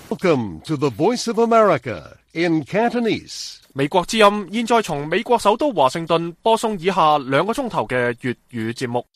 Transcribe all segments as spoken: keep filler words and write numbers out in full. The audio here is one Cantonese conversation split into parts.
Welcome to the Voice of America in Cantonese. 美國之音現在從美國首都華盛頓播送以下兩個鐘頭嘅粵語節目。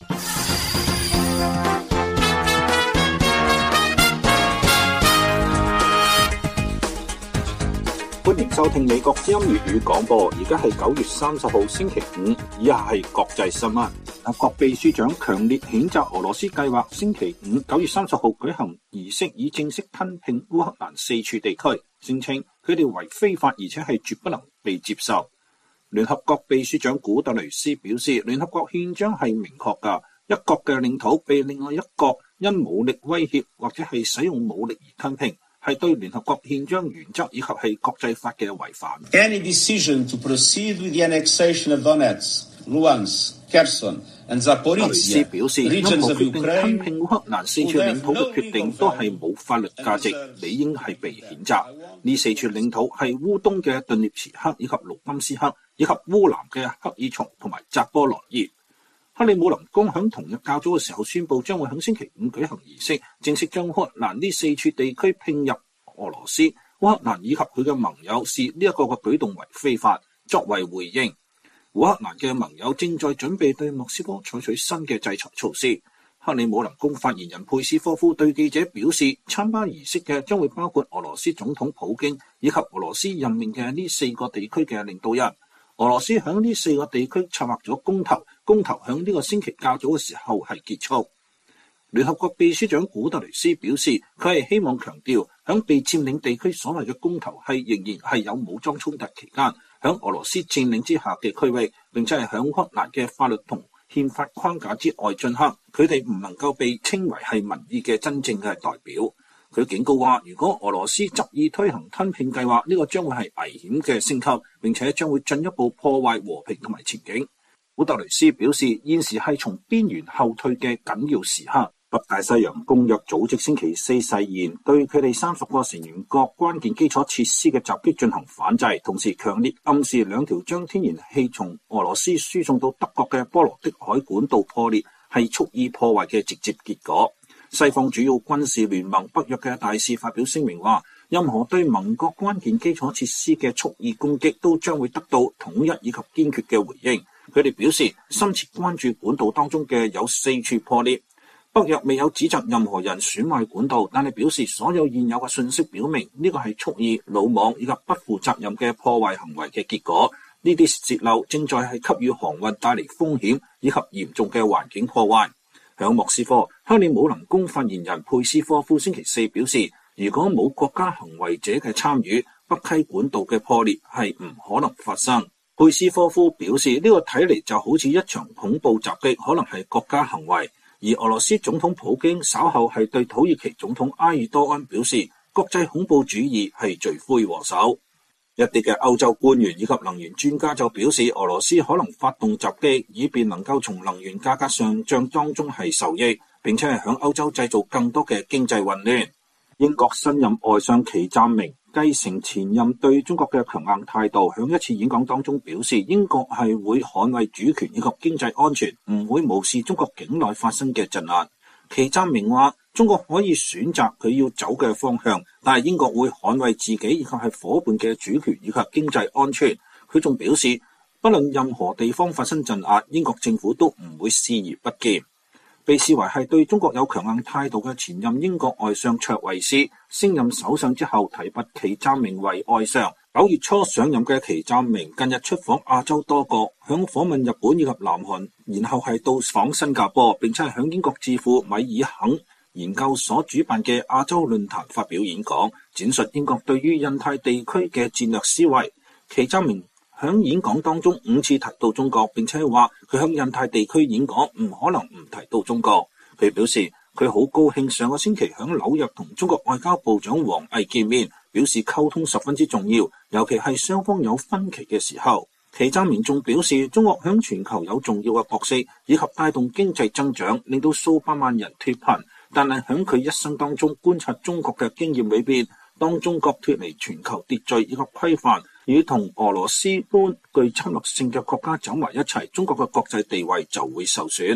歡迎收聽美國之音粵語廣播，而家係九月三十號星期五，以下係國際新聞。聯合國秘書長強烈譴責俄羅斯計劃星期五九月三十號舉行儀式，以正式吞併烏克蘭四處地區，聲稱佢哋為非法，而且係絕不能被接受。聯合國秘書長古特雷斯表示，聯合國憲章係明確㗎，一國嘅領土被另外一國因武力威脅或者係使用武力而吞併，係對聯合國憲章原則以及係國際法嘅違反。 Any decision to proceed with the annexation of Donetsk, Luhansk, Kherson and Zaporizhzhia 表示，任何決定吞併烏克蘭四處領土嘅決定都係冇法律價值，理應係被譴責。呢四處領土係烏東嘅頓涅茨克以及盧甘斯克，以及烏南嘅克爾松同埋扎波羅熱。克里姆林宮響同日較早嘅時候宣布，將會喺星期五舉行儀式，正式將烏克蘭呢四處地區併入俄羅斯。烏克蘭以及佢嘅盟友視呢一個嘅舉動為非法。作為回應，烏克蘭嘅盟友正在準備對莫斯科採取新嘅制裁措施。克里姆林宮發言人佩斯科夫對記者表示，參加儀式嘅將會包括俄羅斯總統普京以及俄羅斯任命嘅呢四個地區嘅領導人。俄羅斯響呢四個地區策劃咗公投，公投響呢個星期較早嘅時候係結束。聯合國秘書長古特雷斯表示，佢係希望強調響被佔領地區所謂嘅公投係仍然係有武裝衝突期間響俄羅斯佔領之下嘅區域，並且係響烏克蘭嘅法律同憲法框架之外進行，佢哋唔能夠被稱為係民意嘅真正嘅代表。佢警告話，如果俄羅斯執意推行吞併計劃，呢個將會係危險嘅升級，並且將會進一步破壞和平同埋前景。古特雷斯表示，現時係從邊緣後退嘅緊要時刻。北大西洋公約組織星期四誓言對佢哋三十個成員國關鍵基礎設施嘅襲擊進行反制，同時強烈暗示兩條將天然氣從俄羅斯輸送到德國嘅波羅的海管道破裂係蓄意破壞嘅直接結果。西方主要軍事聯盟北約嘅大使發表聲明話，任何對盟國關鍵基礎設施嘅蓄意攻擊都將會得到統一以及堅決嘅回應。佢哋表示深切關注管道當中嘅有四處破裂。北約未有指責任何人損壞管道，但係表示所有現有嘅信息表明呢個係蓄意、魯莽以及不負責任嘅破壞行為嘅結果。呢啲洩漏正在係給予航運帶嚟風險以及嚴重嘅環境破壞。響莫斯科，克里姆林宮發言人佩斯科夫星期四表示，如果冇國家行為者嘅參與，北溪管道嘅破裂係唔可能發生。佩斯科夫表示，呢個睇嚟就好似一場恐怖襲擊，可能係國家行為。而俄羅斯總統普京稍後係對土耳其總統埃爾多安表示，國際恐怖主義係罪魁禍首。一啲嘅歐洲官員以及能源專家就表示，俄羅斯可能發動襲擊，以便能夠從能源價格上漲當中係受益，並且係響歐洲製造更多嘅經濟混亂。英國新任外相祁湛明繼承前任對中國嘅強硬態度，響一次演講當中表示，英國係會捍衛主權以及經濟安全，唔會無視中國境內發生嘅鎮壓。祁湛明話，中國可以選擇佢要走嘅方向，但係英國會捍衛自己以及係夥伴嘅主權以及經濟安全。佢仲表示，不論任何地方發生鎮壓，英國政府都唔會視而不見。被視為係對中國有強硬態度嘅前任英國外相卓慧思升任首相之後，提拔祁湛明為外相。九月初上任嘅祁湛明近日出訪亞洲多國，響訪問日本以及南韓，然後係到訪新加坡，並且係響英國智庫米爾肯研究所主辦嘅亞洲論壇發表演講，展述英國對於印太地區嘅戰略思維。祁湛明響演講當中五次提到中國，並且話佢響印太地區演講唔可能唔提到中國。佢表示佢好高興上個星期響紐約同中國外交部長王毅見面，表示溝通十分之重要，尤其係雙方有分歧嘅時候。祁湛明仲表示，中國響全球有重要嘅角色，以及帶動經濟增長，令到數百萬人脫貧。但係響佢一生當中觀察中國嘅經驗裏邊，當中國脫離全球秩序以及規範，與同俄羅斯般具侵略性嘅國家走埋一齊，中國嘅國際地位就會受損。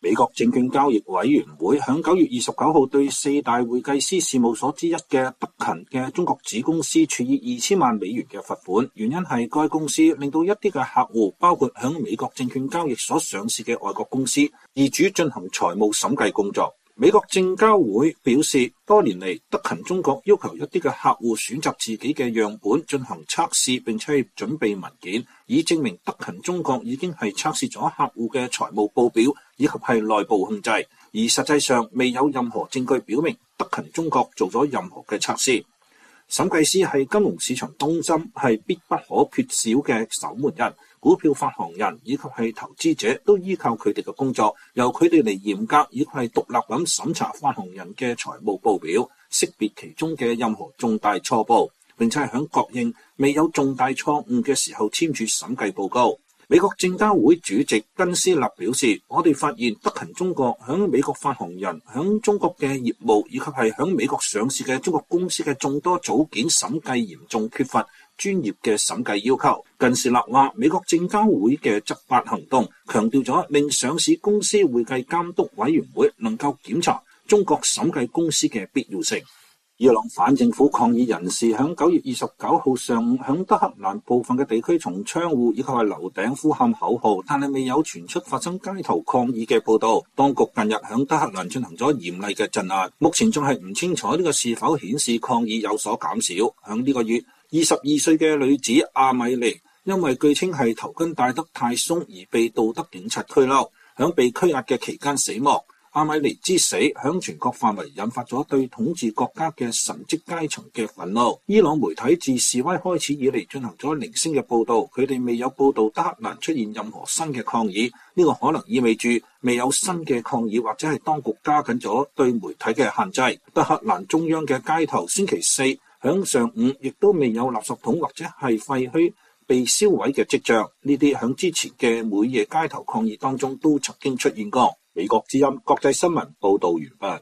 美國證券交易委員會響九月二十九號對四大會計師事務所之一嘅德勤嘅中國子公司處以二千萬美元嘅罰款，原因係該公司令到一啲嘅客戶，包括響美國證券交易所上市嘅外國公司，自主進行財務審計工作。美國證交會表示，多年嚟德勤中國要求一啲嘅客戶選擇自己嘅樣本進行測試，並且準備文件，以證明德勤中國已經係測試咗客戶嘅財務報表以及係內部控制，而實際上未有任何證據表明德勤中國做咗任何嘅測試。審計師係金融市場中心，係必不可缺少嘅守門人。股票發行人以及係投資者都依靠佢哋嘅工作，由佢哋嚟嚴格以及係獨立咁審查發行人嘅財務報表，識別其中嘅任何重大錯報，並且係響確認未有重大錯誤嘅時候簽署審計報告。美國證交會主席根斯納表示，我哋發現德勤中國響美國發行人響中國嘅業務以及係響美國上市嘅中國公司嘅眾多組件審計嚴重缺乏專業嘅審計要求。根斯納話，美國證交會嘅執法行動強調咗令上市公司會計監督委員會能夠檢查中國審計公司嘅必要性。伊朗反政府抗議人士響九月二十九號上午響德黑蘭部分嘅地區從窗戶以及係樓頂呼喊口號，但係未有傳出發生街頭抗議嘅報道。當局近日響德黑蘭進行咗嚴厲嘅鎮壓，目前仲係唔清楚呢個是否顯示抗議有所減少。響呢個月，二十二歲嘅女子阿米尼因為據稱係頭巾戴得太鬆而被道德警察拘留，響被拘押嘅期間死亡。阿米尼之死響全國範圍引發咗對統治國家嘅神職階層嘅憤怒。伊朗媒體自示威開始以嚟進行咗零星嘅報道，佢哋未有報道德黑蘭出現任何新嘅抗議，呢個可能意味住未有新嘅抗議，或者係當局加緊咗對媒體嘅限制。德黑蘭中央嘅街頭星期四響上午亦都未有垃圾桶或者係廢墟被燒毀嘅跡象，呢啲響之前嘅每夜街頭抗議當中都曾經出現過。美國之音國際新聞報道完畢。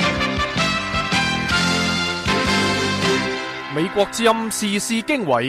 美國之音時事經緯。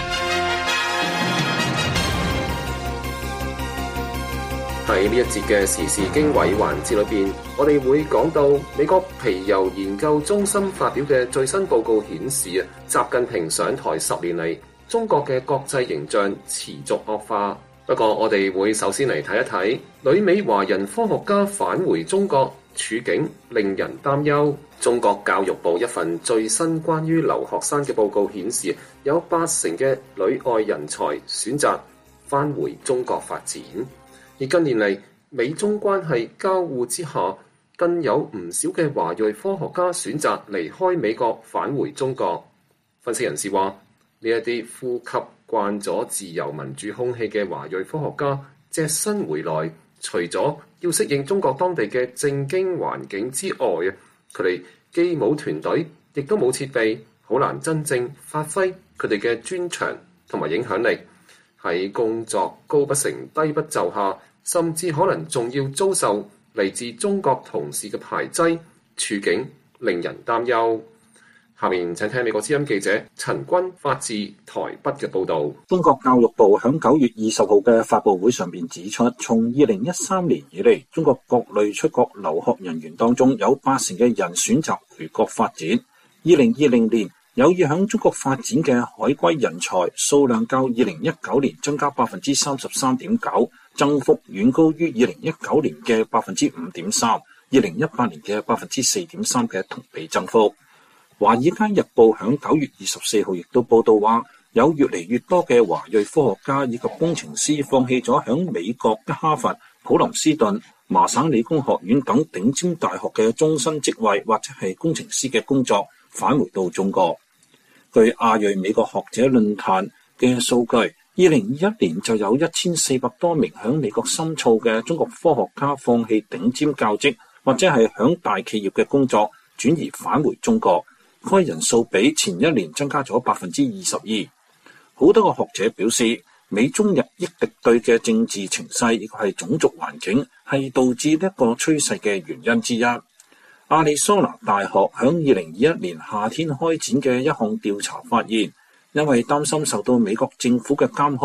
喺呢一節嘅時事經緯環節裏邊，我哋會講到美國皮尤研究中心發表嘅最新報告顯示啊，習近平上台十年嚟，中國嘅國際形象持續惡化。不過我哋會首先嚟睇一睇旅美華人科學家返回中國，處境令人擔憂。中國教育部一份最新關於留學生嘅報告顯示，有八成嘅旅外人才選擇返回中國發展。而近年嚟，美中關係交互之下，更有唔少嘅華裔科學家選擇離開美國返回中國。分析人士話，呢一啲呼吸慣咗自由民主空氣嘅華裔科學家隻身回來，除咗要適應中國當地嘅政經環境之外啊，佢哋既冇團隊，亦都冇設備，好難真正發揮佢哋嘅專長同埋影響力。喺工作高不成低不就下，甚至可能仲要遭受嚟自中國同事嘅排擠，處境令人擔憂。下面請聽美國之音記者陳君發自台北嘅報道。 中國教育部響九月二十號嘅發佈會上面指出，從二零一三年以嚟，中國各類出國留學人員當中有八成嘅人選擇回國發展。二零二零年有意響中國發展嘅海歸人才數量較二零一九年增加百分之三十三點九，增幅遠高於二零一九年嘅百分之五點三，二零一八年嘅百分之四點三嘅同比增幅。華爾街日報響九月二十四號亦都報道話，有越嚟越多嘅華裔科學家以及工程師放棄咗響美國嘅哈佛、普林斯頓、麻省理工學院等頂尖大學嘅終身職位或者係工程師嘅工作，返回到中國。據亞裔美國學者論壇嘅數據，二零二一年就有一千四百多名響美國深造嘅中國科學家放棄頂尖教職或者係響大企業嘅工作，轉移返回中國。該人數比前一年增加咗百分之二十二。好多個學者表示，美中日益敵對嘅政治情勢亦係種族環境係導致呢個趨勢嘅原因之一。亞利桑那大學響二零二一年夏天開展嘅一項調查發現，因為擔心受到美國政府嘅監控，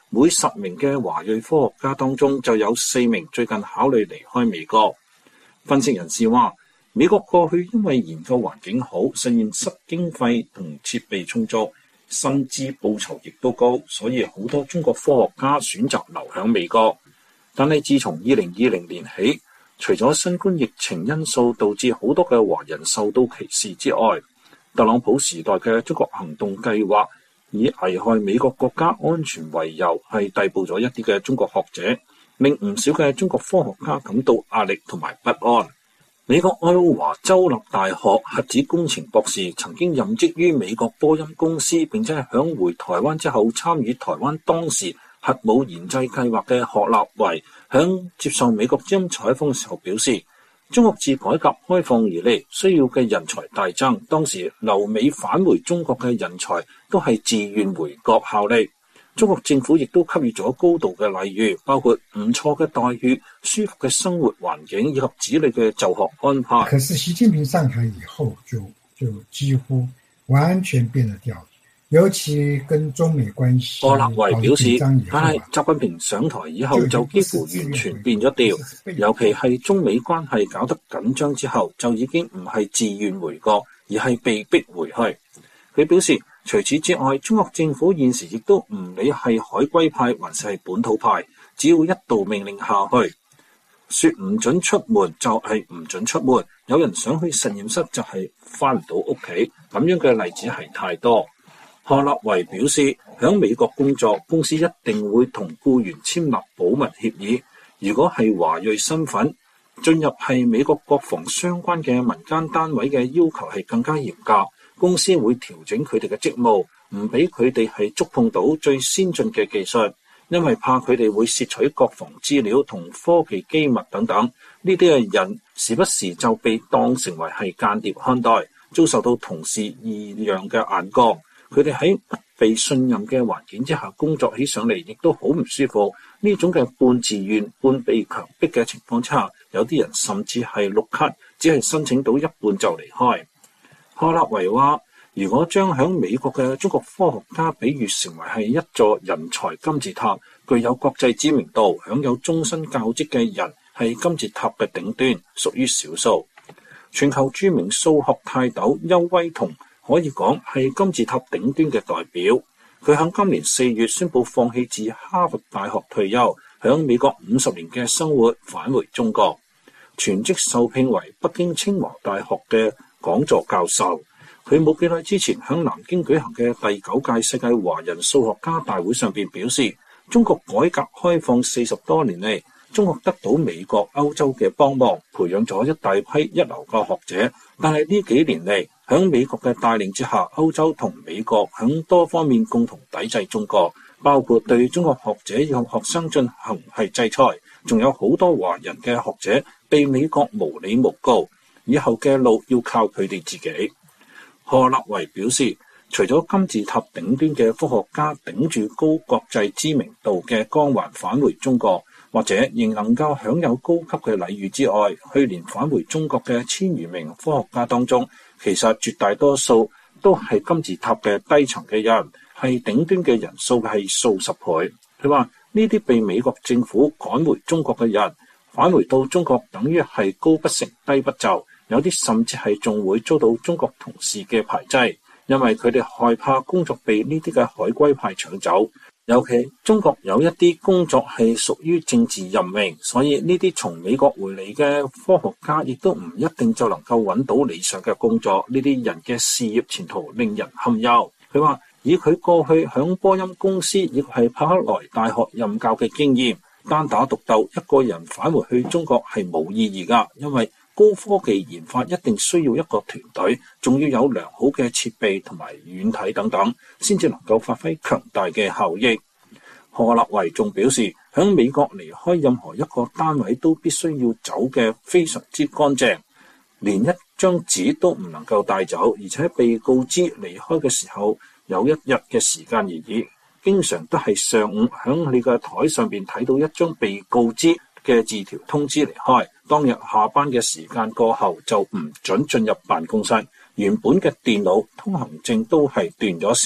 每十名嘅華裔科學家當中就有四名最近考慮離開美國。分析人士話，美國過去因為研究環境好，實驗室經費同設備充足，薪資報酬亦都高，所以好多中國科學家選擇留響美國。但係自從二零二零年起，除咗新冠疫情因素導致好多嘅華人受到歧視之外，特朗普時代嘅中國行動計劃以危害美國國家安全為由，係逮捕咗一啲嘅中國學者，令唔少嘅中國科學家感到壓力同埋不安。美國愛奧華州立大學核子工程博士，曾經任職於美國波音公司，並且係響回台灣之後參與台灣當時核武研製計劃嘅何立維，響接受美國之音採訪嘅時候表示，中國自改革開放而嚟需要嘅人才大增，當時留美返回中國嘅人才都係自願回國效力。中國政府亦都給予咗高度嘅禮遇，包括唔錯嘅待遇、舒服嘅生活環境以及子女嘅就學安排。 可是習近平上台以後就就幾乎完全變了調，尤其跟中美關係。 何立維表示，但係習近平上台以後就幾乎完全變咗調，尤其係中美關係搞得緊張之後，就已經唔係自願回國，而係被逼回去。佢表示，除此之外，中國政府現時亦都唔理係海歸派還是係本土派，只要一道命令下去，說唔准出門就係唔准出門。有人想去實驗室就係翻唔到屋企，咁樣嘅例子係太多。何立維表示，響美國工作，公司一定會同僱員簽立保密協議。如果係華裔身份進入係美國國防相關嘅民間單位嘅要求係更加嚴格。公司會調整佢哋嘅職務，唔俾佢哋係觸碰到最先進嘅技術，因為怕佢哋會竊取國防資料同科技機密等等。呢啲嘅人時不時就被當成為係間諜看待，遭受到同事異樣嘅眼光。佢哋喺不被信任嘅環境之下工作起上嚟，亦都好唔舒服。呢種嘅半自願、半被強迫嘅情況之下，有啲人甚至係綠卡，只係申請到一半就離開。何立維話，如果將響美國嘅中國科學家比喻成為係一座人才金字塔，具有國際知名度、享有終身教職嘅人係金字塔嘅頂端，屬於少數。全球著名數學泰斗邱威彤可以講係金字塔頂端嘅代表。佢響今年四月宣布放棄自哈佛大學退休，響美國五十年嘅生活返回中國，全職受聘為北京清華大學嘅講座教授。佢冇幾耐之前喺南京舉行嘅第九屆世界華人數學家大會上邊表示，中國改革開放四十多年嚟，中國得到美國、歐洲嘅幫忙，培養咗一大批一流嘅學者。但係呢幾年嚟，喺美國嘅帶領之下，歐洲同美國喺多方面共同抵制中國，包括對中國學者以及學生進行係制裁，仲有好多華人嘅學者被美國無理誣告。以後嘅路要靠佢哋自己。何立維表示，除咗金字塔頂端嘅科學家頂住高國際知名度嘅光環返回中國，或者仍能夠享有高級嘅禮遇之外，去年返回中國嘅千餘名科學家當中，其實絕大多數都係金字塔嘅低層嘅人，係頂端嘅人數係數十倍。佢話呢啲被美國政府趕回中國嘅人，返回到中國等於係高不成低不就。有啲甚至係仲會遭到中國同事嘅排擠，因為佢哋害怕工作被呢啲嘅海歸派搶走。尤其中國有一啲工作係屬於政治任命，所以呢啲從美國回嚟嘅科學家亦都唔一定就能夠揾到理想嘅工作。呢啲人嘅事業前途令人堪憂。佢話以佢過去響波音公司亦係柏克萊大學任教嘅經驗，單打獨鬥一個人返回去中國係冇意義㗎，因為高科技研發一定需要一個團隊，仲要有良好嘅設備同埋軟體等等，先至能夠發揮強大嘅效益。何立維仲表示，響美國離開任何一個單位都必須要走嘅非常之乾淨，連一張紙都唔能夠帶走，而且被告知離開嘅時候有一日嘅時間而已。經常都係上午響你嘅台上邊睇到一張被告知嘅字條通知離開，當日下班嘅時間過後就唔准進入辦公室，原本嘅電腦通行證都係斷咗線。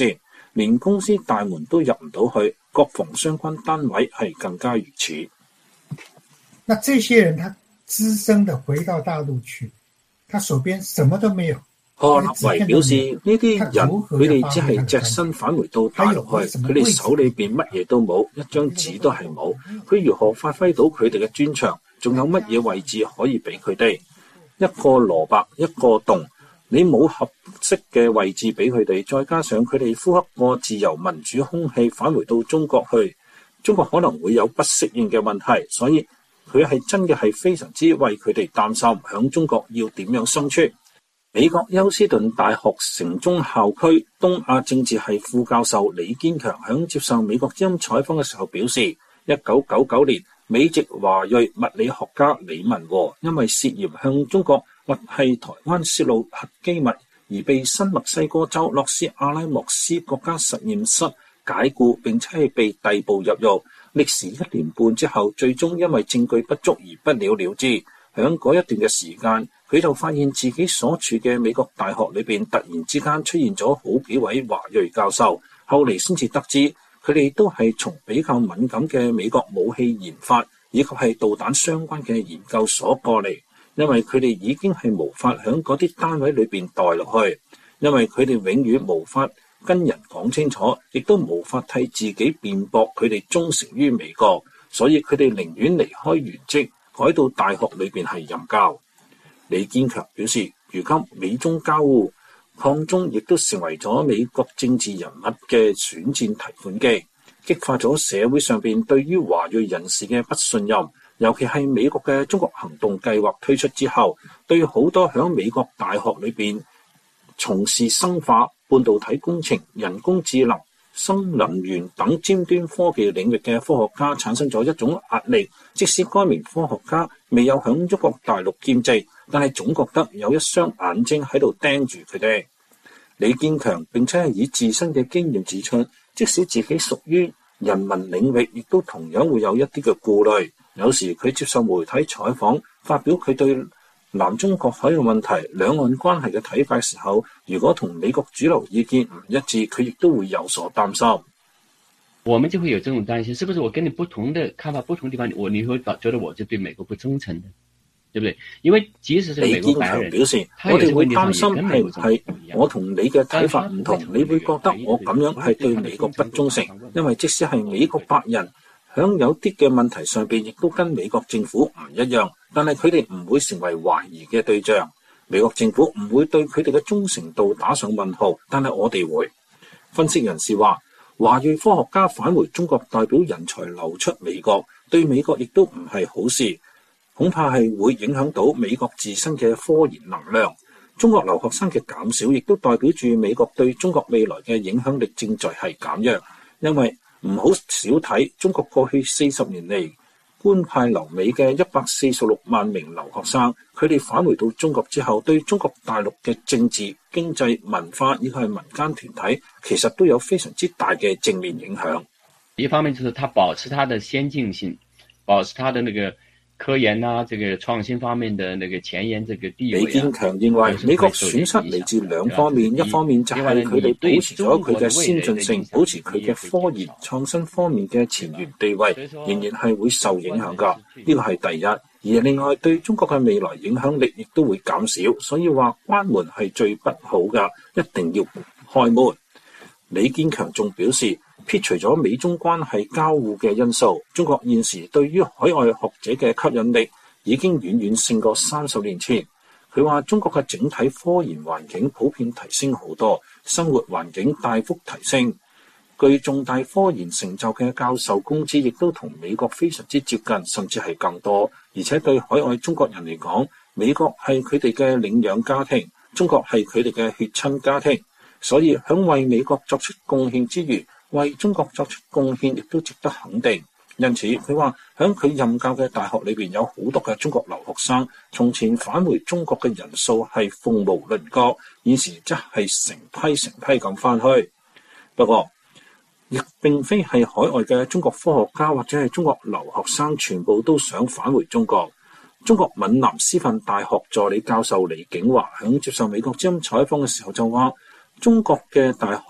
連公司大門都入唔到去，國防相關單位係更加如此。 那這些人他只身的回到大陸去，他手邊什麼都沒有。 賀立維表示，呢啲人佢哋只係隻身返回到大陸去，佢哋手裏邊乜嘢都冇，一張紙都係冇。佢如何發揮到佢哋嘅專長？仲有乜嘢位置可以俾佢哋？一個蘿蔔一個洞，你冇合適嘅位置俾佢哋，再加上佢哋呼吸過自由民主空氣返回到中國去，中國可能會有不適應嘅問題，所以佢係真嘅係非常之為佢哋擔心，響中國要點樣生存。美國休斯頓大學城中校區東亞政治系副教授李堅強響接受美國之音採訪嘅時候表示，一九九九年美籍華裔物理學家李文和因為涉嫌向中國或係台灣泄露核機密而被新墨西哥州洛斯阿拉莫斯國家實驗室解僱，並且係被逮捕入獄，歷時一年半之後，最終因為證據不足而不了了之。響嗰一段嘅時間，佢就發現自己所處嘅美國大學裏邊突然之間出現咗好幾位華裔教授，後嚟先至得知佢哋都係從比較敏感嘅美國武器研發以及係導彈相關嘅研究所過嚟，因為佢哋已經係無法響嗰啲單位裏邊待落去，因為佢哋永遠無法跟人講清楚，亦都無法替自己辯駁佢哋忠誠於美國，所以佢哋寧願離開原職，改到大學裏邊係任教。李堅強表示，如今美中交惡，抗中亦都成為咗美國政治人物嘅選戰提款機，激發咗社會上邊對於華裔人士嘅不信任，尤其係美國嘅中國行動計劃推出之後，對好多響美國大學裏邊從事生化、半導體工程、人工智能、新能源等尖端科技領域嘅科學家產生咗一種壓力，即使該名科學家未有響中國大陸建制，但係總覺得有一雙眼睛喺度盯住佢哋。李堅強並且係以自身嘅經驗指出，即使自己屬於人民領域，亦都同樣會有一啲嘅顧慮。有時佢接受媒體採訪，發表佢對南中國海嘅問題、兩岸關係嘅睇法嘅時候，如果同美國主流意見唔一致，佢亦都會有所擔心。 我們就會有這種擔心，是不是我跟你不同的看法、不同地方，我你會覺得我就對美國不忠誠的，對不對？因為即使是美國白人， 表示我哋會擔心係唔係我同你嘅睇法唔同，你會覺得我咁樣係對美國不忠誠，因為即使係美國白人，響有啲嘅問題上邊亦都跟美國政府唔一樣，但係佢哋唔會成為懷疑嘅對象。美國政府唔會對佢哋嘅忠誠度打上問號，但係我哋會。分析人士話，華裔科學家返回中國代表人才流出美國，對美國亦都唔係好事，恐怕係會影響到美國自身嘅科研能量。中國留學生嘅減少，亦都代表住美國對中國未來嘅影響力正在係減弱，因為唔好少睇中國過去四十年嚟官派留美嘅一百四十六萬名留學生，佢哋返回到中國之後，對中國大陸嘅政治、經濟、文化以及係民間團體，其實都有非常之大嘅正面影響。 一方面就是它保持它的先進性，保持它的那個科研啊，這個創新方面的那個前沿這個地位。李堅強認為美國損失嚟自兩方面，一方面就係佢哋保持咗佢嘅先進性，保持佢嘅科研創新方面嘅前沿地位，仍然係會受影響㗎。呢個係第一。而另外對中國嘅未來影響力亦都會減少，所以話關門係最不好㗎，一定要開門。李堅強仲表示，撇除咗美中關係交惡嘅因素，中國現時對於海外學者嘅吸引力已經遠遠勝過三十年前。佢話中國嘅整體科研環境普遍提升好多，生活環境大幅提升，具重大科研成就嘅教授工資亦都同美國非常之接近，甚至係更多。而且對海外中國人嚟講，美國係佢哋嘅領養家庭，中國係佢哋嘅血親家庭，所以響為美國作出貢獻之餘，為中國作出貢獻亦都值得肯定。因此佢話響佢任教嘅大學裏邊有好多嘅中國留學生，從前返回中國嘅人數係鳳毛麟角，現時則係成批成批咁翻去。不過亦並非係海外嘅中國科學家或者係中國留學生全部都想返回中國。中國閩南師範大學助理教授李景華響接受美國之音採訪嘅時候就話，中國嘅大學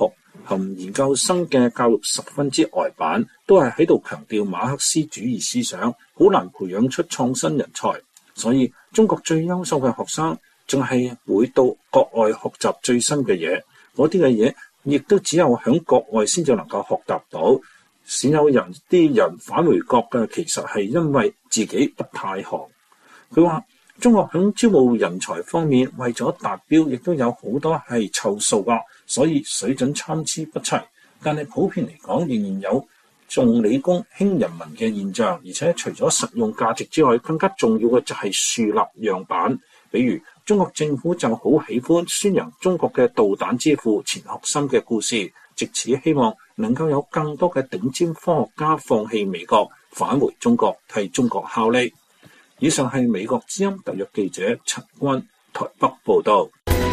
含研究生嘅教育十分之呆板，都係喺度強調馬克思主義思想，好難培養出創新人才。所以中國最優秀嘅學生，仲係會到國外學習最新嘅嘢，嗰啲嘅嘢亦都只有喺國外先至能夠學習到。鮮有人啲人返回國嘅，其實係因為自己不太行。佢話中國喺招募人才方面，為咗達標，亦都有好多係湊數噶，所以水準參差不齊。但係普遍嚟講，仍然有重理工輕人文嘅現象，而且除咗實用價值之外，更加重要嘅就係樹立樣板。比如中國政府就好喜歡宣揚中國嘅導彈之父錢學森嘅故事，藉此希望能夠有更多嘅頂尖科學家放棄美國，返回中國替中國效力。以上係美國之音特約記者陳君台北報道。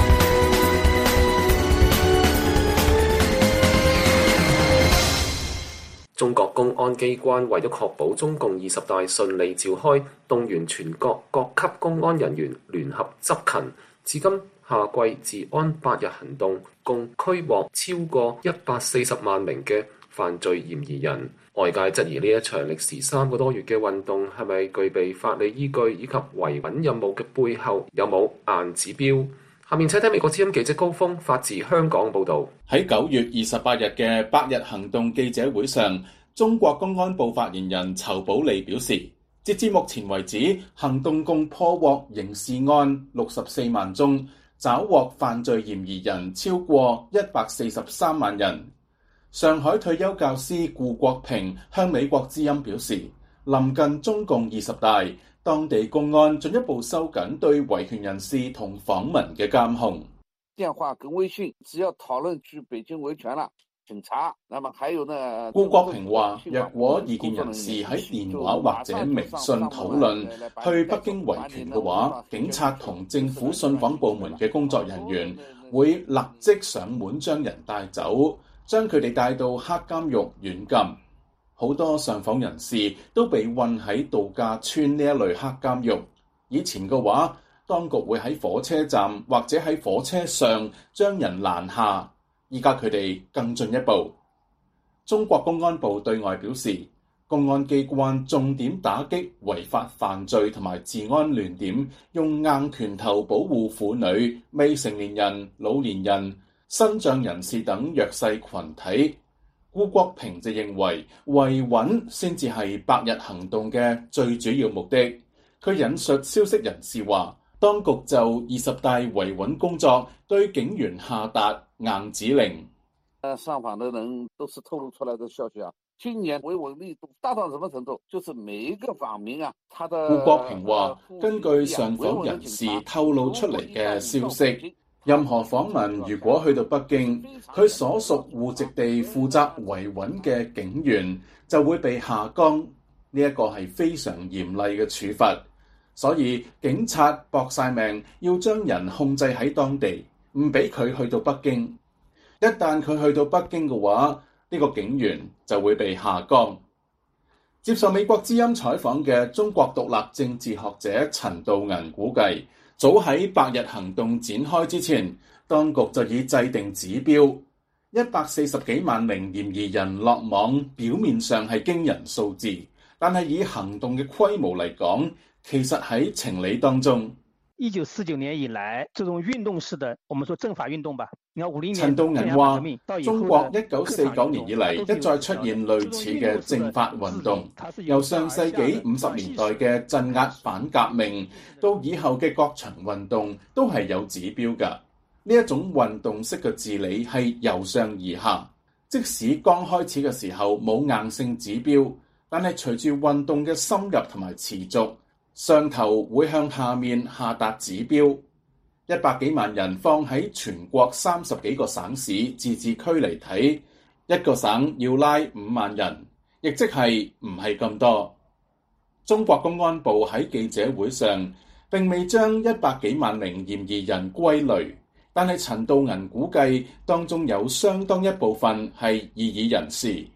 中國公安機關為咗確保中共二十大順利召開，動員全國各級公安人員聯合執勤。至今夏季治安八日行動，共拘獲超過一百四十萬名嘅犯罪嫌疑人。外界質疑呢一場歷時三個多月嘅運動係咪具備法理依據，以及維穩任務嘅背後有冇硬指標？下面請睇美國之音記者高峰發自香港報導。 喺九月二十八日嘅百日行動記者會上，中國公安部發言人籌寶利表示，截至目前為止，行動共破獲刑事案六十四萬宗，抓獲犯罪嫌疑人超過一百四十三萬人。上海退休教師顧國平向美國之音表示，臨近中共二十大，當地公安進一步收緊對維權人士同訪民嘅監控。 電話跟微信只要討論去北京維權了，警察，那麼還有呢？ 顧國平話，若果異見人士喺電話或者微信討論去北京維權嘅話，警察同政府信訪部門嘅工作人員會立即上門將人帶走，將佢哋帶到黑監獄軟禁。好多上訪人士都被困喺度假村呢一類黑監獄。以前嘅話，當局會喺火車站或者喺火車上將人攔下，依家佢哋更進一步。中國公安部對外表示，公安機關重點打擊違法犯罪同埋治安亂點，用硬拳頭保護婦女、未成年人、老年人、身障人士等弱勢群體。顧國平就認為維穩先至係百日行動嘅最主要目的。佢引述消息人士話，當局就二十大維穩工作對警員下達硬指令。 上訪的人都是透露出來的消息啊，今年維穩力度大到什麼程度？就是每一個訪民啊，他的顧國平話，根據上訪人士透露出嚟嘅消息，任何訪民如果去到北京，佢所屬戶籍地負責維穩嘅警員就會被下崗，呢一個係非常嚴厲嘅處罰。所以警察搏晒命要將人控制喺當地，唔俾佢去到北京。一旦佢去到北京嘅話，呢個警員就會被下崗。接受美國之音採訪嘅中國獨立政治學者陳道銀估計，早喺百日行動展開之前，當局就已制定指標，一百四十幾萬名嫌疑人落網，表面上係驚人數字，但係以行動嘅規模嚟講，其實喺情理當中。 一九四九年以來，這種運動式的，我們說政法運動吧。 陳道銀話，中國一九四九年以嚟一再出現類似嘅政法運動，由上世紀五十年代嘅鎮壓反革命到以後嘅各場運動，都係有指標㗎。呢一種運動式嘅治理係由上而下，即使剛開始嘅時候冇硬性指標，但係隨住運動嘅深入同埋持續，上頭會向下面下達指標。一百幾萬人放喺全國三十幾個省市自治區嚟睇，一個省要拉五萬人，亦即係唔係咁多。中國公安部喺記者會上並未將一百幾萬名嫌疑人歸類，但係陳道銀估計當中有相當一部分係異議人士。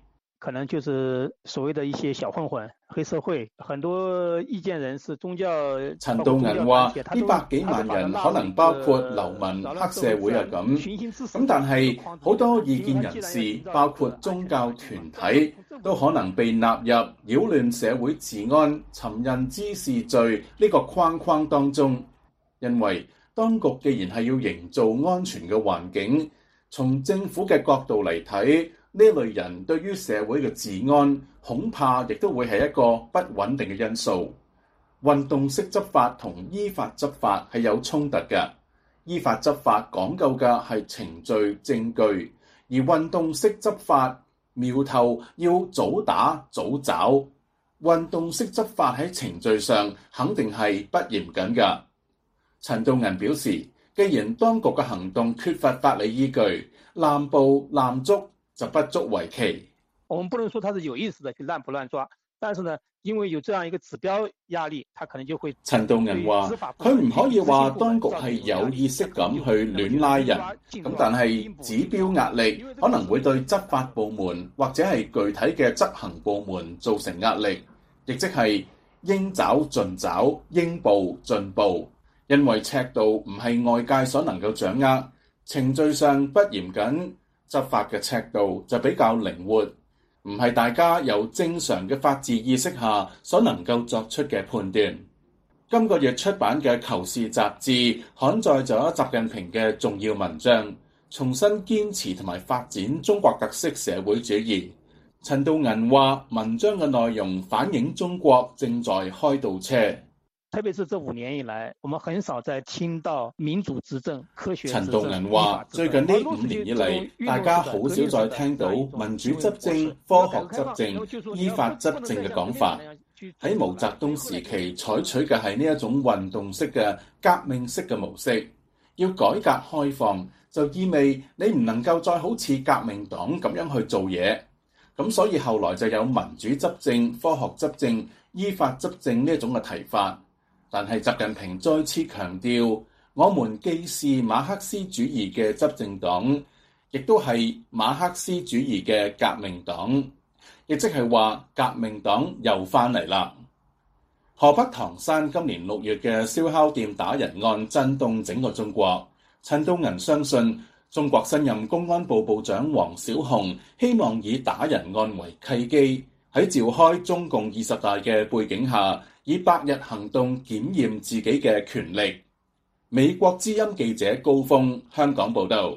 可能就是所謂的一些小混混、黑社會，很多意見人士、宗教。 陳道銀話：呢百幾萬人可能包括流民、黑社會啊咁，咁但係好多意見人士，包括宗教團體，都可能被納入擾亂社會治安、尋釁滋事罪呢個框框當中，因為當局既然係要營造安全嘅環境，從政府嘅角度嚟睇，呢類人對於社會嘅治安恐怕亦都會係一個不穩定嘅因素。運動式執法同依法執法係有衝突嘅，依法執法講究嘅係程序證據，而運動式執法苗頭要早打早找。運動式執法喺程序上肯定係不嚴謹㗎。陳道銀表示，既然當局嘅行動缺乏法理依據，濫捕濫捉就不足為奇。 我們不能說他是有意識的去濫捕亂抓，但是呢，因為有這樣一個指標壓力，他可能就會。 陳道銀話：佢唔可以話當局係有意識咁去亂拉人，咁但係指標壓力可能會對執法部門或者係具體嘅執行部門造成壓力，亦即係應抓盡抓，應捕盡捕，因為尺度唔係外界所能夠掌握，程序上不嚴謹。執法嘅尺度就比較靈活，唔係大家有正常嘅法治意識下所能夠作出嘅判斷。今個月出版嘅《求是》雜誌刊載咗習近平嘅重要文章，重新堅持同埋發展中國特色社會主義。陳道銀話：文章嘅內容反映中國正在開倒車。 特別是這五年以來，我們很少再聽到民主執政、科學執政。 陳道銀話：最近呢五年以嚟，大家好少再聽到民主執政、科學執政、依法執政嘅講法。喺毛澤東時期採取嘅係呢一種運動式嘅革命式嘅模式。要改革開放，就意味你唔能夠再好似革命黨咁樣去做嘢。咁所以後來就有民主執政、科學執政、依法執政呢一種嘅提法。但係習近平再次強調，我們既是馬克思主義嘅執政黨，亦都係馬克思主義嘅革命黨，亦即係話革命黨又翻嚟啦。河北唐山今年六月嘅燒烤店打人案震動整個中國。陳道銀相信，中國新任公安部部長王小洪希望以打人案為契機，喺召開中共二十大嘅背景下，以百日行動檢驗自己嘅權力。美國之音記者高峰香港報道。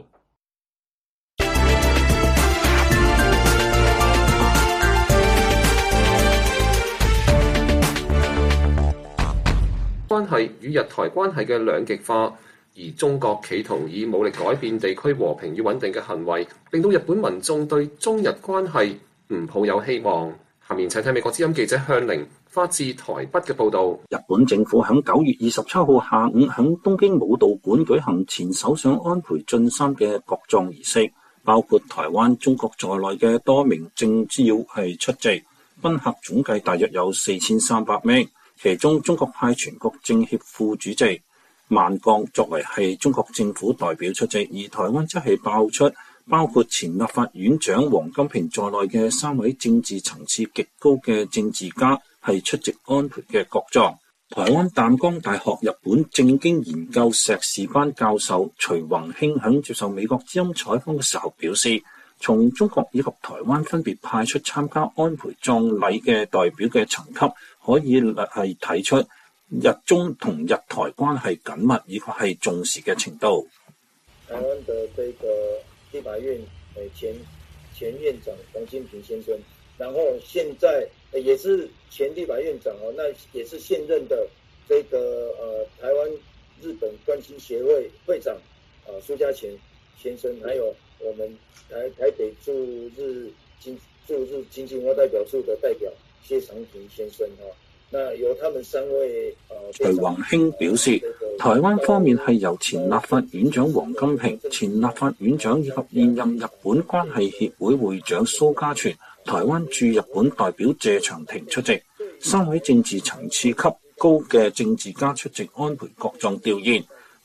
關係與日台關係嘅兩極化，而中國企圖以武力改變地區和平與穩定嘅行為，令到日本民眾對中日關係唔抱有希望。下面請睇美國之音記者向玲發自台北嘅報導。 日本政府喺九月二十七號下午喺東京武道館舉行前首相安倍晉三嘅國葬儀式，包括台灣、中國在內嘅多名政治要係出席，賓客總計大約有四千三百名，其中中國派全國政協副主席萬鋼作為係中國政府代表出席，而台灣則係爆出包括前立法院長王金平在內嘅三位政治層次極高嘅政治家係出席安倍嘅國葬。台灣淡江大學日本政經研究碩士班教授徐宏興喺接受美國之音採訪嘅時候表示，從中國以及台灣分別派出參加安倍葬禮嘅代表嘅層級，可以係睇出日中同日台關係緊密以及係重視嘅程度。 台灣的這個立法院前前院長王金平先生，然後現在也是前立法院長哦，那也是現任的這個呃台灣日本關係協會會長啊蘇家全先生，還有我們台台北駐日經駐日經濟文化代表處的代表謝長廷先生哈。那由他們三位誒。 徐宏興表示，台灣方面係由前立法院長王金平、前立法院長以及現任日本關係協會會長蘇家全、台灣駐日本代表謝長廷出席，三位政治層次級高嘅政治家出席安倍國葬弔唁。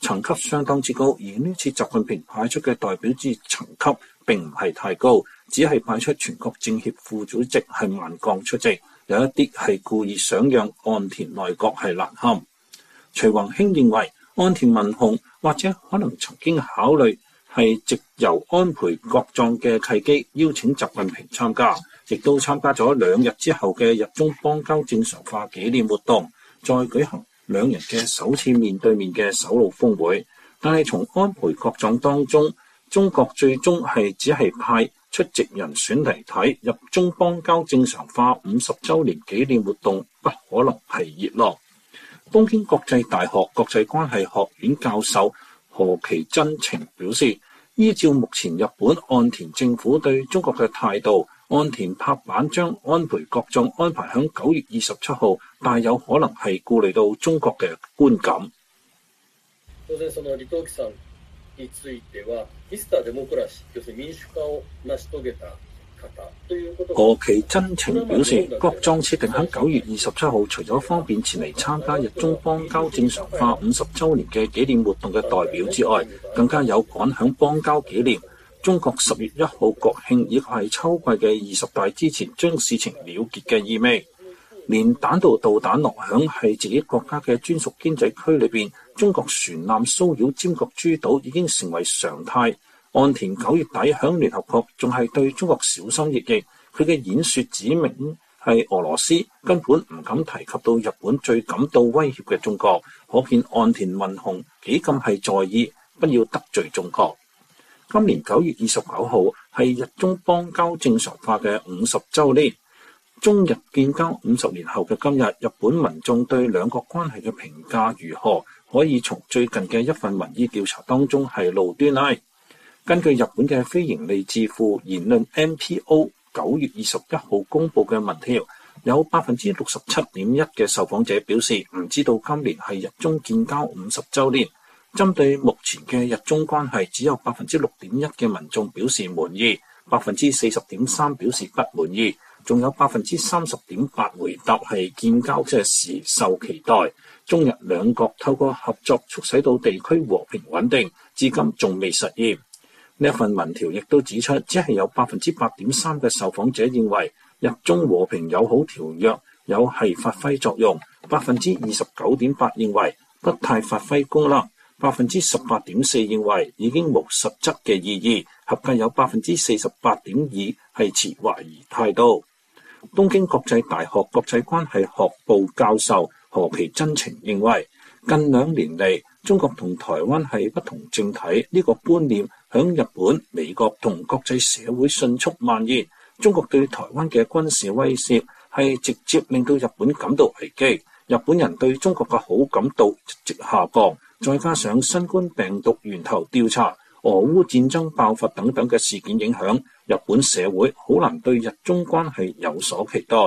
層級相當之高，而呢次習近平派出嘅代表之層級並唔係太高，只係派出全國政協副主席係萬鋼出席，有一啲係故意想讓岸田內閣係難堪。徐宏興認為岸田文雄或者可能曾經考慮係藉由安倍國葬嘅契機邀請習近平參加，亦都參加咗兩日之後嘅日中邦交正常化紀念活動，再舉行兩人嘅首次面對面嘅首腦峰會。但係從安倍國葬當中，中國最終係只係派出席人選嚟睇日中邦交正常化五十週年紀念活動，不可能係熱絡。東京國際大學國際關係學院教授何其真情表示，依照目前日本岸田政府對中國嘅態度，岸田拍板將安倍國葬安排喺九月二十七號，大有可能係顧慮到中國嘅觀感。 當然その李登輝さんについてはミスターデモクラシー、要するに民主化を成し遂げた何其真情表示，國葬設定喺九月二十七號，除咗方便前嚟參加日中邦交正常化五十週年嘅紀念活動嘅代表之外，更加有趕響邦交紀念中國十月一號國慶以及係秋季嘅二十大之前將事情了結嘅意味。連彈道導彈落響係自己國家嘅專屬經濟區裏邊，中國船艦騷擾尖閣諸島已經成為常態。岸田九月底響聯合國仲係對中國小心翼翼，佢嘅演說指明係俄羅斯，根本唔敢提及到日本最感到威脅嘅中國，可見岸田文雄幾咁係在意，不要得罪中國。今年九月二十九號係日中邦交正常化嘅五十週年，中日建交五十年後嘅今日，日本民眾對兩國關係嘅評價如何，可以從最近嘅一份民意調查當中係路端倪。根據日本嘅非營利智庫言論 N P O 九月二十一號公佈嘅民調，有百分之六十七點一嘅受訪者表示唔知道今年係日中建交五十週年。針對目前嘅日中關係，只有百分之六點一嘅民眾表示滿意，百分之四十點三表示不滿意，仲有百分之三十點八回答係建交嘅時受期待。中日兩國透過合作促使到地區和平穩定，至今仲未實現。呢一份民調亦都指出，只係有百分之八點三嘅受訪者認為日中和平友好條約有係發揮作用，百分之二十九點八認為不太發揮功能，百分之十八點四認為已經無實質嘅意義，合計有百分之四十八點二係持懷疑態度。東京國際大學國際關係學部教授何其真情認為，近兩年嚟中國同台灣係不同政體呢個觀念響日本、美國同國際社會迅速蔓延。中國對台灣嘅軍事威脅係直接令到日本感到危機，日本人對中國嘅好感度直直下降，再加上新冠病毒源頭調查、俄烏戰爭爆發等等嘅事件影響，日本社會好難對日中關係有所期待。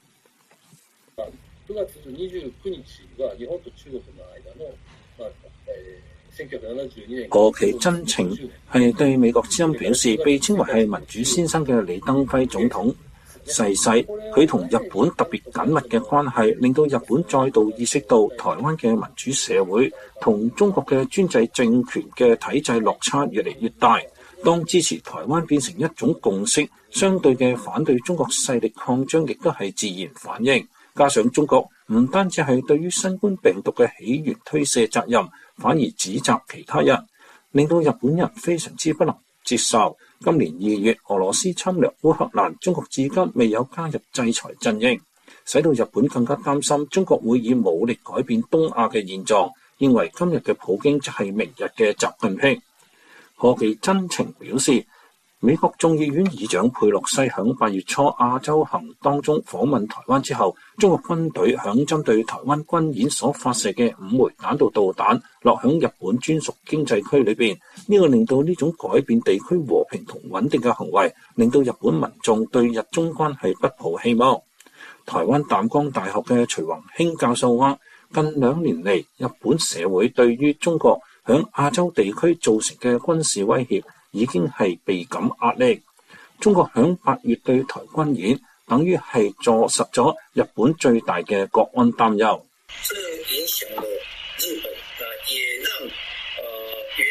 九月二十九日は日本と中國の間の何其真情係對美國之音表示，被稱為係民主先生嘅李登輝總統逝世，佢同日本特別緊密嘅關係，令到日本再度意識到台灣嘅民主社會同中國嘅專制政權嘅體制落差越嚟越大。當支持台灣變成一種共識，相對嘅反對中國勢力擴張亦都係自然反應。加上中國唔單止係對於新冠病毒嘅起源推卸責任，反而指責其他人，令到日本人非常之不能接受。今年二月，俄羅斯侵略烏克蘭，中國至今未有加入制裁陣營，使到日本更加擔心中國會以武力改變東亞嘅現狀，認為今日嘅普京就係明日嘅習近平。何其真情表示，美國眾議院議長佩洛西響八月初亞洲行當中訪問台灣之後，中國軍隊響針對台灣軍演所發射嘅五枚彈道導彈落響日本專屬經濟區裏邊，呢個令到呢種改變地區和平同穩定嘅行為，令到日本民眾對日中關係不抱希望。台灣淡江大學嘅徐宏興教授話，近兩年嚟，日本社會對於中國響亞洲地區造成嘅軍事威脅已經係倍感壓力。中國響八月對台軍演，等於係坐實咗日本最大嘅國安擔憂。 這影響了日本，也讓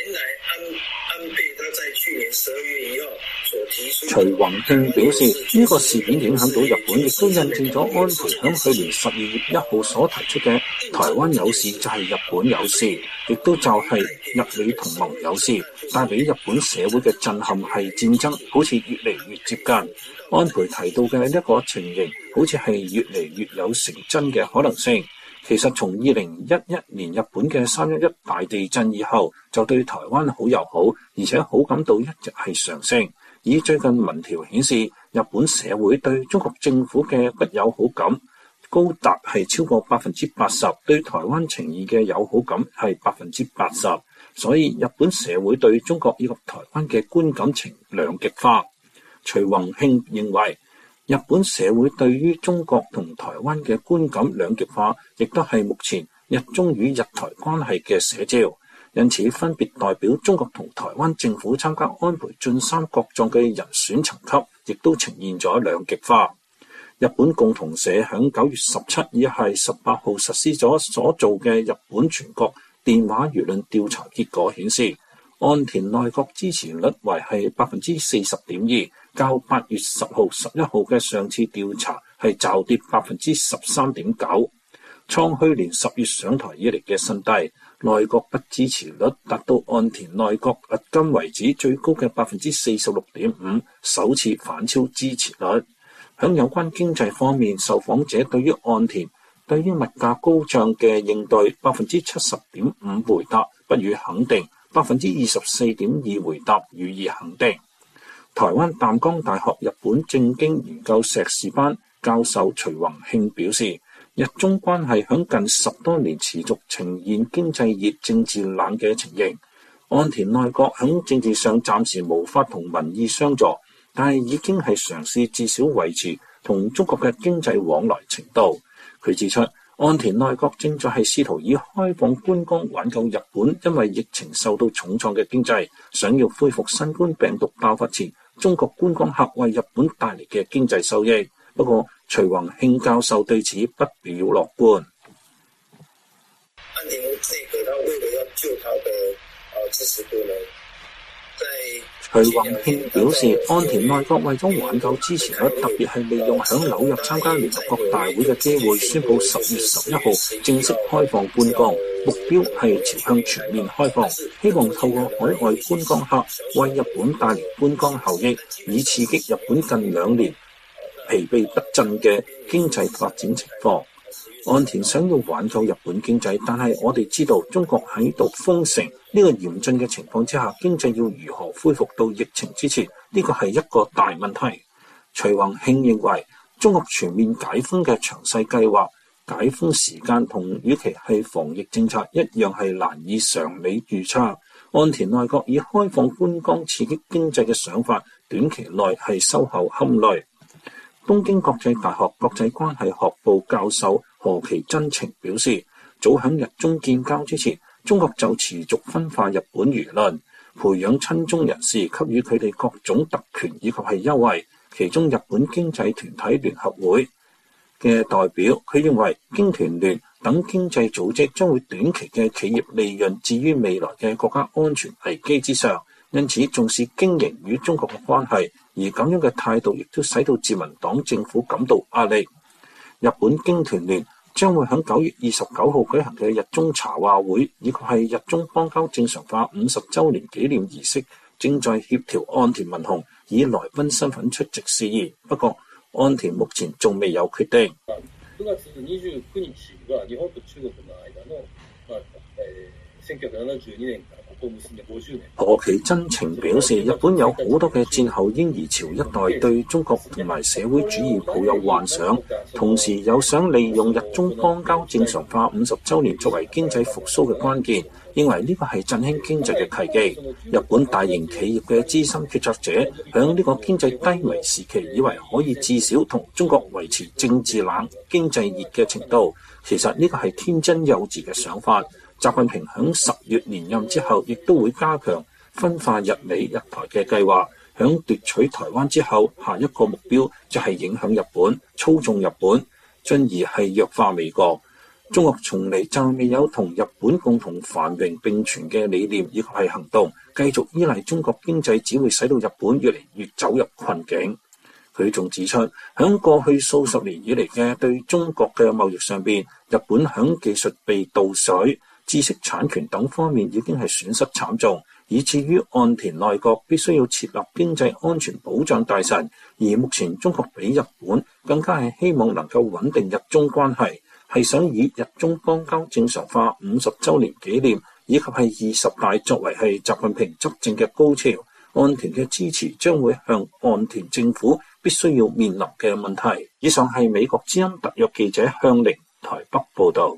徐宏慶表示，呢、這個事件影響到日本，亦都印證咗安倍響去年十二月一號所提出嘅台灣有事就係日本有事，亦都就係日美同盟有事，帶俾日本社會嘅震撼係戰爭，好似越嚟越接近。安倍提到嘅一個情形，好似係越嚟越有成真嘅可能性。其實從二零一一年日本嘅三一一大地震以後，就對台灣好友好，而且好感度一直係上升。以最近民調顯示，日本社會對中國政府嘅不友好感高達係超過百分之八十，對台灣情誼嘅友好感係百分之八十。所以日本社會對中國以及台灣嘅觀感呈兩極化。徐宏慶認為，日本社會對於中國同台灣嘅觀感兩極化，亦都係目前日中與日台關係嘅寫照。因此，分別代表中國同台灣政府參加安倍晉三國葬嘅人選層級，亦都呈現咗兩極化。日本共同社響九月十七以係十八號實施咗所做嘅日本全國電話輿論調查結果顯示，岸田內閣支持率為係百分之四十點二，較八月十號、十一號嘅上次調查係驟跌百分之十三點九，創去年十月上台以嚟嘅新低。內閣不支持率達到岸田內閣迄今為止最高嘅百分之四十六點五，首次反超支持率。響有關經濟方面，受訪者對於岸田對於物價高漲嘅應對，百分之七十點五回答不予肯定，百分之二十四點二回答予以肯定。台灣淡江大學日本政經研究碩士班教授徐宏慶表示，日中關係響近十多年持續呈現經濟熱政治冷嘅情形。岸田內閣響政治上暫時無法同民意相助，但係已經係嘗試至少維持同中國嘅經濟往來程度。佢指出，岸田內閣正在係試圖以開放觀光挽救日本因為疫情受到重創嘅經濟，想要恢復新冠病毒爆發前中國觀光客為日本帶嚟嘅經濟收益。不過，徐宏慶教授對此不表樂觀。 岸田這個，他為了要救他的呃支持度呢，在徐宏慶表示，岸田內閣為咗挽救支持率，特別係利用響紐約參加聯合國大會嘅機會，宣布十月十一號正式開放觀光，目標係朝向全面開放，希望透過海外觀光客為日本帶嚟觀光效益，以刺激日本近兩年疲憊不振嘅經濟發展情況。岸田想要挽救日本經濟，但係我哋知道中國喺度封城呢個嚴峻嘅情況之下，經濟要如何恢復到疫情之前，呢個係一個大問題。徐宏慶認為，中國全面解封嘅詳細計劃、解封時間同與其係防疫政策一樣係難以常理預測。岸田內閣以開放觀光刺激經濟嘅想法，短期內係收效堪慮。東京國際大學國際關係學部教授何其真情表示，早喺日中建交之前，中國就持續分化日本輿論，培養親中人士，給予佢哋各種特權以及係優惠。其中日本經濟團體聯合會嘅代表，佢認為經團聯等經濟組織將會短期嘅企業利潤置於未來嘅國家安全危機之上，因此重視經營與中國嘅關係。而咁樣嘅態度亦都使到自民黨政府感到壓力。日本經團聯將會喺九月二十九號舉行嘅日中茶話會，以及係日中邦交正常化五十週年紀念儀式，正在協調岸田文雄以來賓身份出席事宜。不過，岸田目前仲未有決定。 九月二十九日は日本と中國の間の、まあえー、せんきゅうひゃくななじゅうにねんからここを結んでごじゅうねん。 何其真情表示，日本有好多嘅戰後嬰兒潮一代對中國同埋社會主義抱有幻想，同時又想利用日中邦交正常化五十週年作為經濟復甦嘅關鍵，認為呢個係振興經濟嘅契機。日本大型企業嘅資深決策者響呢個經濟低迷時期，以為可以至少同中國維持政治冷、經濟熱嘅程度，其實呢個係天真幼稚嘅想法。習近平響十月連任之後，亦都會加強分化日美日台嘅計劃。響奪取台灣之後，下一個目標就係影響日本、操縱日本，進而係弱化美國。 中國從嚟就未有同日本共同繁榮並存嘅理念以及係行動，繼續依賴中國經濟只會使到日本越嚟越走入困境。佢仲指出，響過去數十年以嚟嘅對中國嘅貿易上邊，日本響技術被盜水、知識產權等方面已經係損失慘重，以至於岸田內閣必須要設立經濟安全保障大臣。而目前中國比日本更加係希望能夠穩定日中關係，係想以日中邦交正常化五十週年紀念以及係二十大作為係習近平執政嘅高潮。岸田嘅支持將會向岸田政府必須要面臨嘅問題。以上係美國之音特約記者向玲台北報道。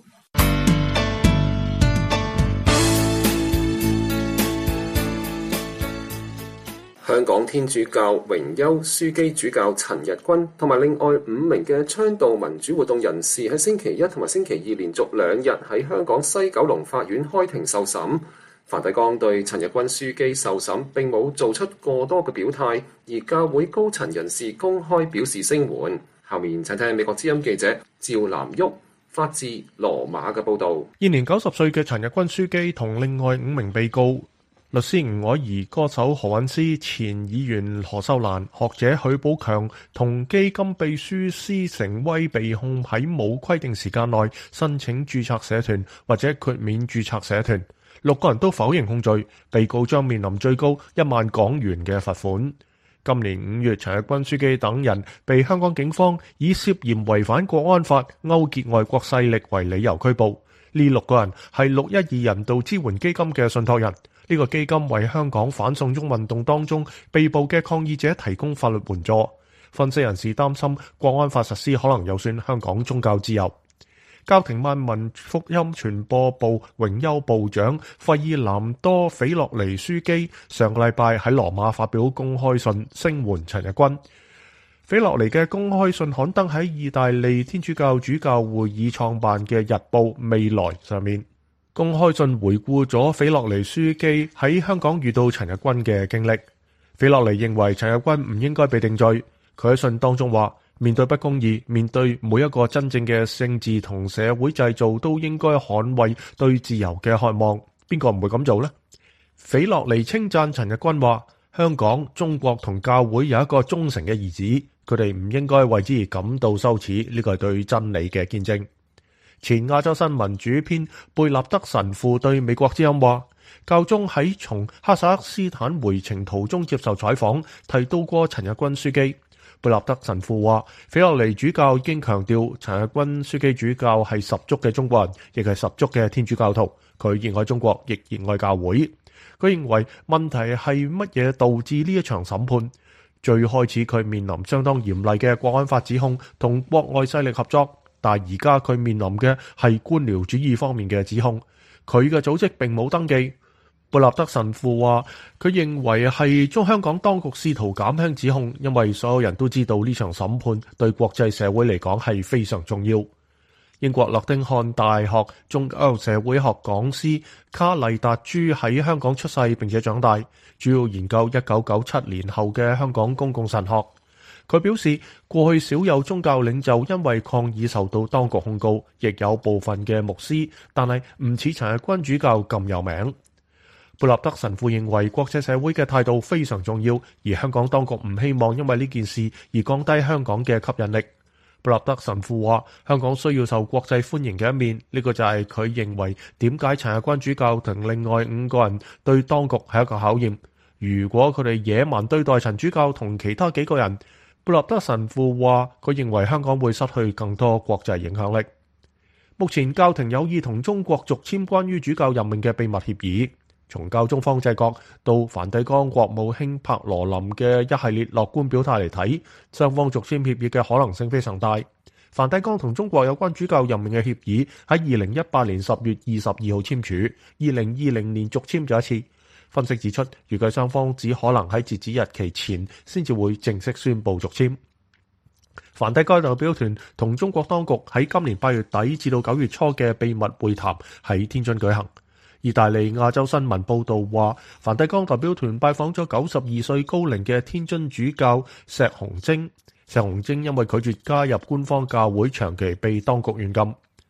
香港天主教榮休樞機主教陳日君同埋另外五名嘅倡導民主活動人士喺星期一同埋星期二連續兩日喺香港西九龍法院開庭受審。梵蒂岡對陳日君樞機受審並冇做出過多嘅表態，而教會高層人士公開表示聲援。下面請聽美國之音記者趙南旭發自羅馬嘅報導。 現年九十歲嘅陳日君樞機同另外五名被告，律師吳靄儀、歌手何韻詩、前議員何秀蘭、學者許寶強同基金秘書施成威被控喺冇規定時間內申請註冊社團或者豁免註冊社團。六個人都否認控罪，被告將面臨最高一萬港元嘅罰款。今年五月，陳日君樞機等人被香港警方以涉嫌違反國安法、勾結外國勢力為理由拘捕。呢六個人係六一二人道支援基金嘅信託人。呢個基金為香港反送中運動當中被捕嘅抗議者提供法律援助。分析人士擔心國安法實施可能有損香港宗教自由。教廷萬民福音傳播部榮休部長費爾南多·斐洛尼樞機上個禮拜喺羅馬發表公開信聲援陳日君。斐洛尼嘅公開信刊登喺意大利天主教主教會議創辦嘅日報《未來》上面。公開信回顧咗斐洛尼樞機喺香港遇到陳日君嘅經歷。斐洛尼認為陳日君唔應該被定罪。佢喺信當中話，面對不公義，面對每一個真正嘅政治同社會制度，都應該捍衛對自由嘅渴望。邊個唔會咁做呢？斐洛尼稱讚陳日君話，香港、中國同教會有一個忠誠嘅兒子，佢哋唔應該為之而感到羞恥。呢個係對真理嘅見證。前亞洲新聞主編貝納德神父對美國之音話，教宗喺從哈薩克斯坦回程途中接受採訪，提到過陳日君樞機。貝納德神父話，斐洛尼主教已經強調陳日君樞機主教係十足嘅中國人，亦係十足嘅天主教徒。佢熱愛中國，亦熱愛教會。佢認為問題係乜嘢導致呢一場審判？最開始佢面臨相當嚴厲嘅國安法指控，同國外勢力合作，但而家佢面臨嘅係官僚主義方面嘅指控。佢嘅組織並冇登記。貝納德神父話，佢認為係中香港當局試圖減輕指控，因為所有人都知道呢場審判對國際社會嚟講係非常重要。英國諾丁漢大學宗教社會學講師卡麗達珠喺香港出世並且長大，主要研究一九九七年後嘅香港公共神學。佢表示，過去少有宗教領袖因為抗議受到當局控告，亦有部分嘅牧師，但係唔似陳日君主教咁有名。貝納德神父認為國際社會嘅態度非常重要，而香港當局唔希望因為呢件事而降低香港嘅吸引力。貝納德神父話，香港需要受國際歡迎嘅一面，呢個就係佢認為點解陳日君主教同另外五個人對當局係一個考驗。如果佢哋野蠻對待陳主教同其他幾個人，貝納德神父話佢認為香港會失去更多國際影響力。目前教廷有意同中國續簽關於主教任命嘅秘密協議。從教宗方濟各到梵蒂岡國務卿帕羅林嘅一系列樂觀表態嚟睇，雙方續簽協議嘅可能性非常大。梵蒂岡同中國有關主教任命嘅協議喺二零一八年十月二十二號簽署，二零二零年續簽咗一次。分析指出，預計雙方只可能喺截止日期前先至會正式宣布續簽。梵蒂岡代表團同中國當局喺今年八月底至到九月初嘅秘密會談喺天津舉行。意大利亞洲新聞報導話，梵蒂岡代表團拜訪咗九十二歲高齡嘅天津主教石鴻晶。石鴻晶因為拒絕加入官方教會，長期被當局軟禁。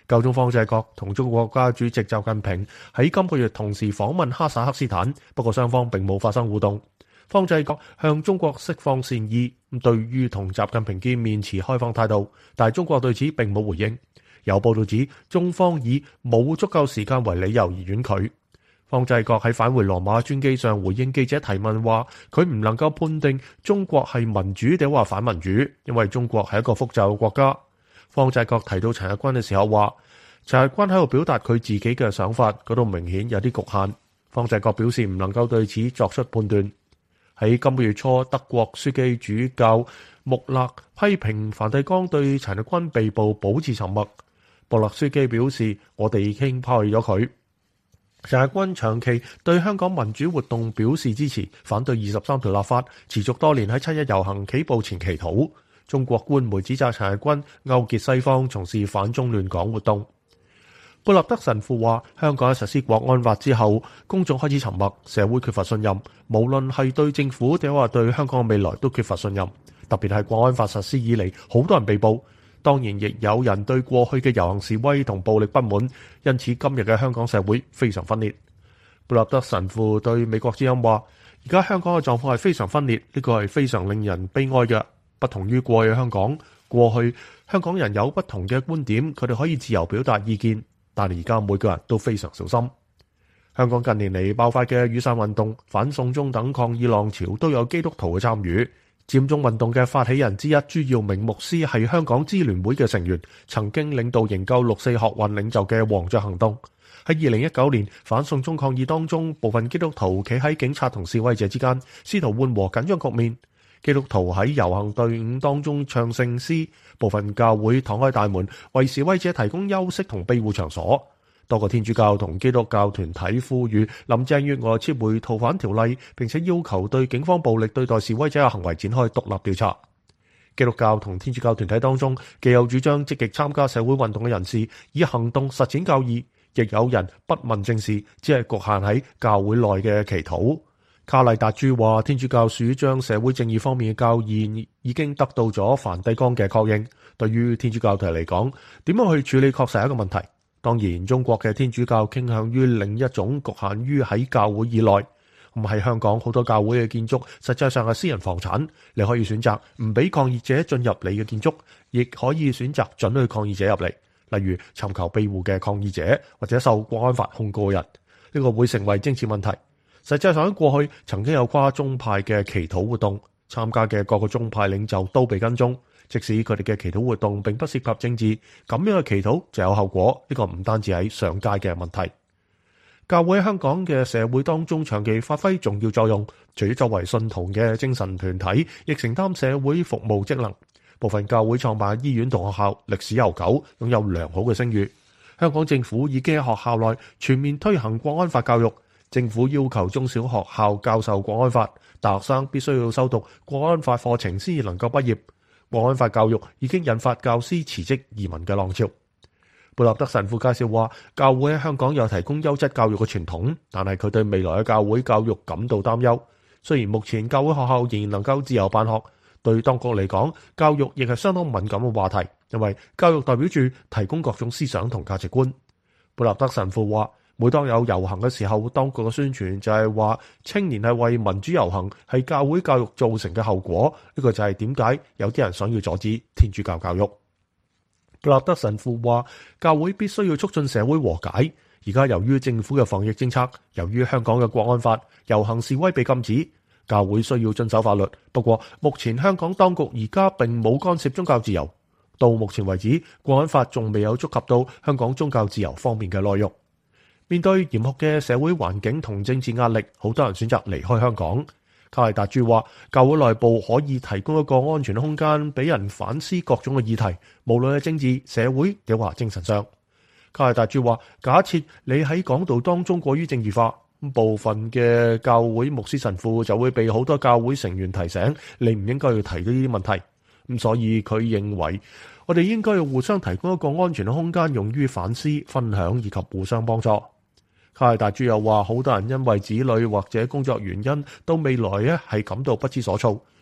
教宗方濟各同中國國家主席習近平喺今個月同時訪問哈薩克斯坦，不過雙方並冇發生互動。方濟各向中國釋放善意，對於同習近平見面持開放態度，但係中國對此並冇回應。有報道指中方以冇足夠時間為理由而婉拒。方濟各喺返回羅馬專機上回應記者提問話，佢唔能夠判定中國係民主定話反民主，因為中國係一個複雜嘅國家。方濟各提到陳日君嘅時候話，陳日君喺度表達佢自己嘅想法，嗰度明顯有啲局限。方濟各表示唔能夠對此作出判斷。喺今個月初，德國樞機主教穆勒批評梵蒂岡對陳日君被捕保持沉默。穆勒樞機表示，我哋已經拋棄咗佢。陳日君長期對香港民主活動表示支持，反對二十三條立法，持續多年喺七一遊行起步前祈禱。中國官媒指責陳日君勾結西方，從事反中亂港活動。貝納德神父話，香港喺實施國安法之後，公眾開始沉默，社會缺乏信任，無論係對政府定話對香港嘅未來都缺乏信任。特別係國安法實施以嚟，好多人被捕，當然亦有人對過去嘅遊行示威同暴力不滿，因此今日嘅香港社會非常分裂。貝納德神父對美國之音話，而家香港嘅狀況係非常分裂，呢個係非常令人悲哀嘅。不同於過去香港，過去香港人有不同嘅觀點，佢哋可以自由表達意見。但係而家每個人都非常小心。香港近年嚟爆發嘅雨傘運動、反送中等抗議浪潮都有基督徒嘅參與。佔中運動嘅發起人之一朱耀明牧師係香港支聯會嘅成員，曾經領導營救六四學運領袖嘅黃雀行動。喺二零一九年反送中抗議當中，部分基督徒企喺警察同示威者之間，試圖緩和緊張局面。基督徒喺遊行隊伍當中唱聖詩，部分教會敞開大門為示威者提供休息同庇護場所。多個天主教同基督教團體呼籲林鄭月娥撤回逃犯條例，並且要求對警方暴力對待示威者嘅行為展開獨立調查。基督教同天主教團體當中，既有主張積極參加社會運動嘅人士，以行動實踐教義，亦有人不問政事，只係局限喺教會內嘅祈禱。卡麗達珠話，天主教主張社會正義方面嘅教義已經得到咗梵蒂岡嘅確認。對於天主教徒嚟講，點樣去處理確實係一個問題。當然，中國嘅天主教傾向於另一種局限於喺教會以內。咁喺香港好多教會嘅建築實際上係私人房產，你可以選擇唔俾抗議者進入你嘅建築，亦可以選擇准許抗議者入嚟，例如尋求庇護嘅抗議者或者受國安法控告嘅人。呢個會成為政治問題。實際上喺過去曾經有跨宗派嘅祈禱活動，參加嘅各個宗派領袖都被跟蹤，即使佢哋嘅祈禱活動並不涉及政治，咁樣嘅祈禱就有後果。呢個唔單止喺上街嘅問題。教會喺香港嘅社會當中長期發揮重要作用，除咗作為信徒嘅精神團體，亦承擔社會服務職能。部分教會創辦醫院同學校歷史悠久，擁有良好嘅聲譽。香港政府已經喺學校內全面推行國安法教育。政府要求中小學校教授國安法，大學生必須要修讀國安法課程先至能夠畢業。國安法教育已經引發教師辭職移民嘅浪潮。貝納德神父介紹話，教會喺香港有提供優質教育嘅傳統，但係佢對未來嘅教會教育感到擔憂。雖然目前教會學校仍然能夠自由辦學，對當局嚟講，教育亦係相當敏感嘅話題，因為教育代表住提供各種思想同價值觀。貝納德神父話，每當有遊行嘅時候，當局嘅宣傳就係話青年係為民主遊行，係教會教育造成嘅後果。呢個就係點解有啲人想要阻止天主教教育。貝納德神父話，教會必須要促進社會和解。而家由於政府嘅防疫政策，由於香港嘅國安法，遊行示威被禁止，教會需要遵守法律。不過目前香港當局而家並冇干涉宗教自由。到目前為止，國安法仲未有觸及到香港宗教自由方面嘅內容。面對嚴酷嘅社會環境同政治壓力，好多人選擇離開香港。卡麗達珠話，教會內部可以提供一個安全嘅空間，俾人反思各種嘅議題，無論係政治、社會亦或精神上。卡麗達珠話，假設你喺講道當中過於政治化，部分嘅教會牧師神父就會被好多教會成員提醒，你唔應該要提呢啲問題。咁所以佢認為，我哋應該要互相提供一個安全嘅空間，用於反思、分享以及互相幫助。卡麗達珠又話，好多人因為子女或者工作原因，到未來咧係感到不知所措。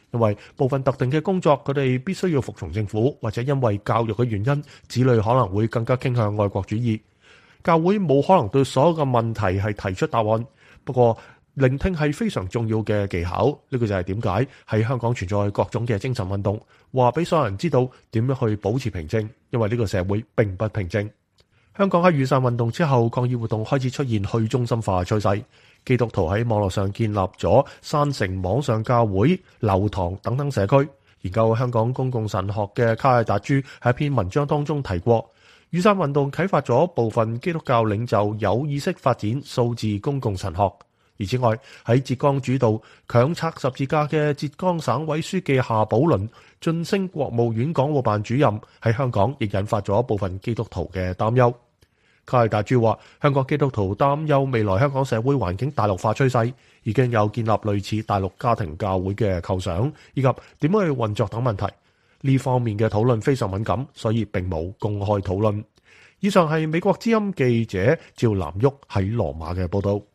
因為部分特定嘅工作佢哋必須要服從政府，或者因為教育嘅原因，子女可能會更加傾向愛國主義。教會冇可能對所有嘅問題係提出答案，不過聆聽係非常重要嘅技巧。呢個就係點解喺香港存在各種嘅精神運動，話俾所有人知道點樣去保持平靜，因為呢個社會並不平靜。香港喺雨傘運動之後，抗議活動開始出現去中心化趨勢，基督徒喺網絡上建立咗山城網上教會、流堂等等社區。研究香港公共神學嘅卡爾達珠喺一篇文章當中提過，雨傘運動啟發咗部分基督教領袖有意識發展數字公共神學。而此外，喺浙江主導強拆十字架嘅浙江省委書記夏寶麟晉升國務院港澳辦主任，喺香港亦引發咗部分基督徒嘅擔憂。卡爾達珠話，香港基督徒擔憂未來香港社會環境大陸化趨勢，已經有建立類似大陸家庭教會嘅構想，以及點樣去運作等問題。呢方面嘅討論非常敏感，所以並冇公開討論。以上係美國之音記者趙南旭喺羅馬嘅報道。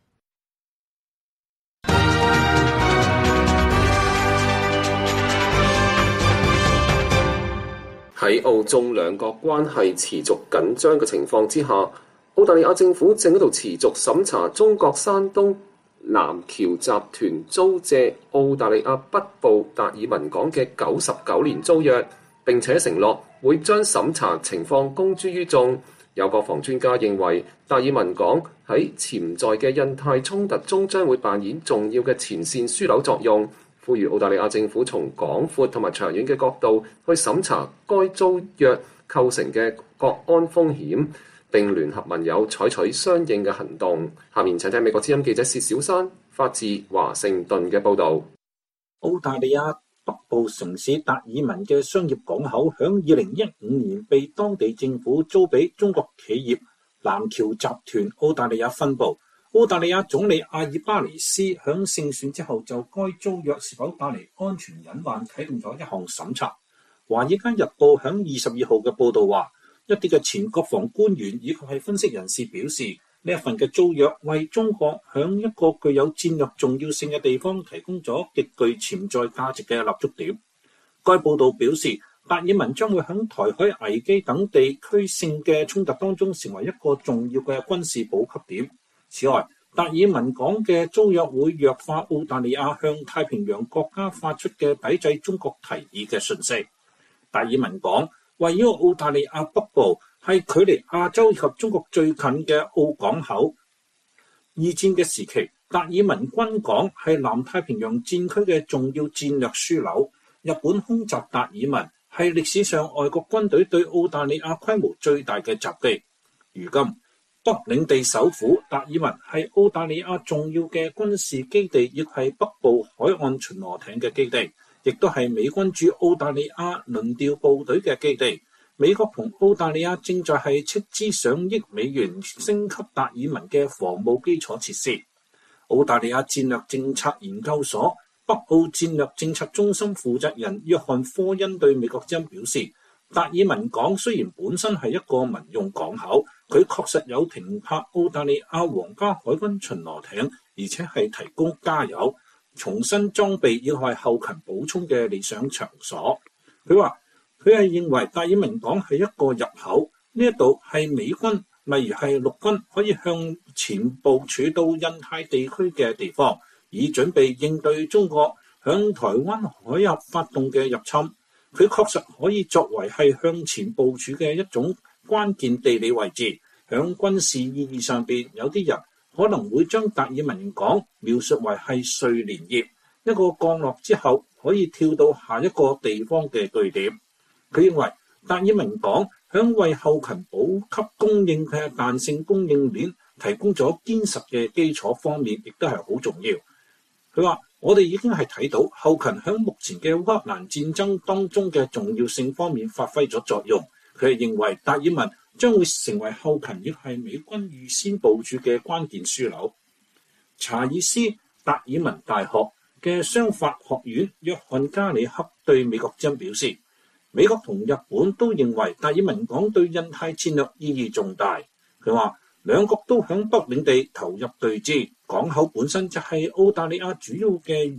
喺澳中兩國關係持續緊張嘅情況之下，澳大利亞政府正喺度持續審查中國山東南僑集團租借澳大利亞北部達爾文港嘅九十九年租約，並且承諾會將審查情況公諸於眾。有國防專家認為，達爾文港喺潛在嘅印太衝突中將會扮演重要嘅前線樞紐作用。呼籲澳大利亞政府從廣闊同埋長遠嘅角度去審查該租約構成嘅國安風險，並聯合盟友採取相應嘅行動。下面請聽美國之音記者薛小山發自華盛頓嘅報導。 澳大利亞北部城市達爾文嘅商業港口響二零一五年被當地政府租俾中國企業南僑集團澳大利亞分部。澳大利亞總理阿爾巴尼斯響勝選之後，就該租約是否帶嚟安全隱患啟動咗一項審查。華爾街日報響二十二號嘅報導話，一啲嘅前國防官員以及係分析人士表示，呢一份嘅租約為中國響一個具有戰略重要性嘅地方提供咗極具潛在價值嘅立足點。該報導表示，達爾文將會響台海危機等地區性嘅衝突當中成為一個重要嘅軍事補給點。此外，達爾文港嘅租約會弱化澳大利亞向太平洋國家發出嘅抵制中國提議嘅訊息。達爾文港位於澳大利亞北部，係距離亞洲及中國最近嘅澳港口。二戰嘅時期，達爾文軍港係南太平洋戰區嘅重要戰略樞紐。日本空襲達爾文係歷史上外國軍隊對澳大利亞規模最大嘅襲擊。如今，北領地首府達爾文係澳大利亞重要嘅軍事基地，亦係北部海岸巡邏艇嘅基地，亦都係美軍駐澳大利亞輪調部隊嘅基地。美國同澳大利亞正在係斥資上億美元升級達爾文嘅防務基礎設施。澳大利亞戰略政策研究所北澳戰略政策中心負責人約翰科恩對美國之音表示，達爾文港雖然本身係一個民用港口，佢確實有停泊澳大利亞皇家海軍巡邏艇，而且係提供加油、重新裝備以及後勤補充嘅理想場所。佢話佢係認為達爾文港係一個入口，呢一度係美軍，例如係陸軍可以向前部署到印太地區嘅地方，以準備應對中國向台灣海峽發動嘅入侵。佢確實可以作為係向前部署嘅一種關鍵地理位置。響軍事意義上邊，有啲人可能會將達爾文港描述為係睡蓮葉，一個降落之後可以跳到下一個地方嘅據點。佢認為達爾文港響為後勤補給供應嘅彈性供應鏈提供咗堅實嘅基礎方面，亦都係好重要。佢話：我哋已經係睇到後勤響目前嘅烏克蘭戰爭當中嘅重要性方面發揮咗作用。佢係認為達爾文將會成為後勤亦係美軍預先部署嘅關鍵樞紐。查爾斯達爾文大學嘅商法學院約翰加里克對美國之音表示，美國同日本都認為達爾文港對印太戰略意義重大。佢話兩國都響北領地投入對峙，港口本身就係澳大利亞主要嘅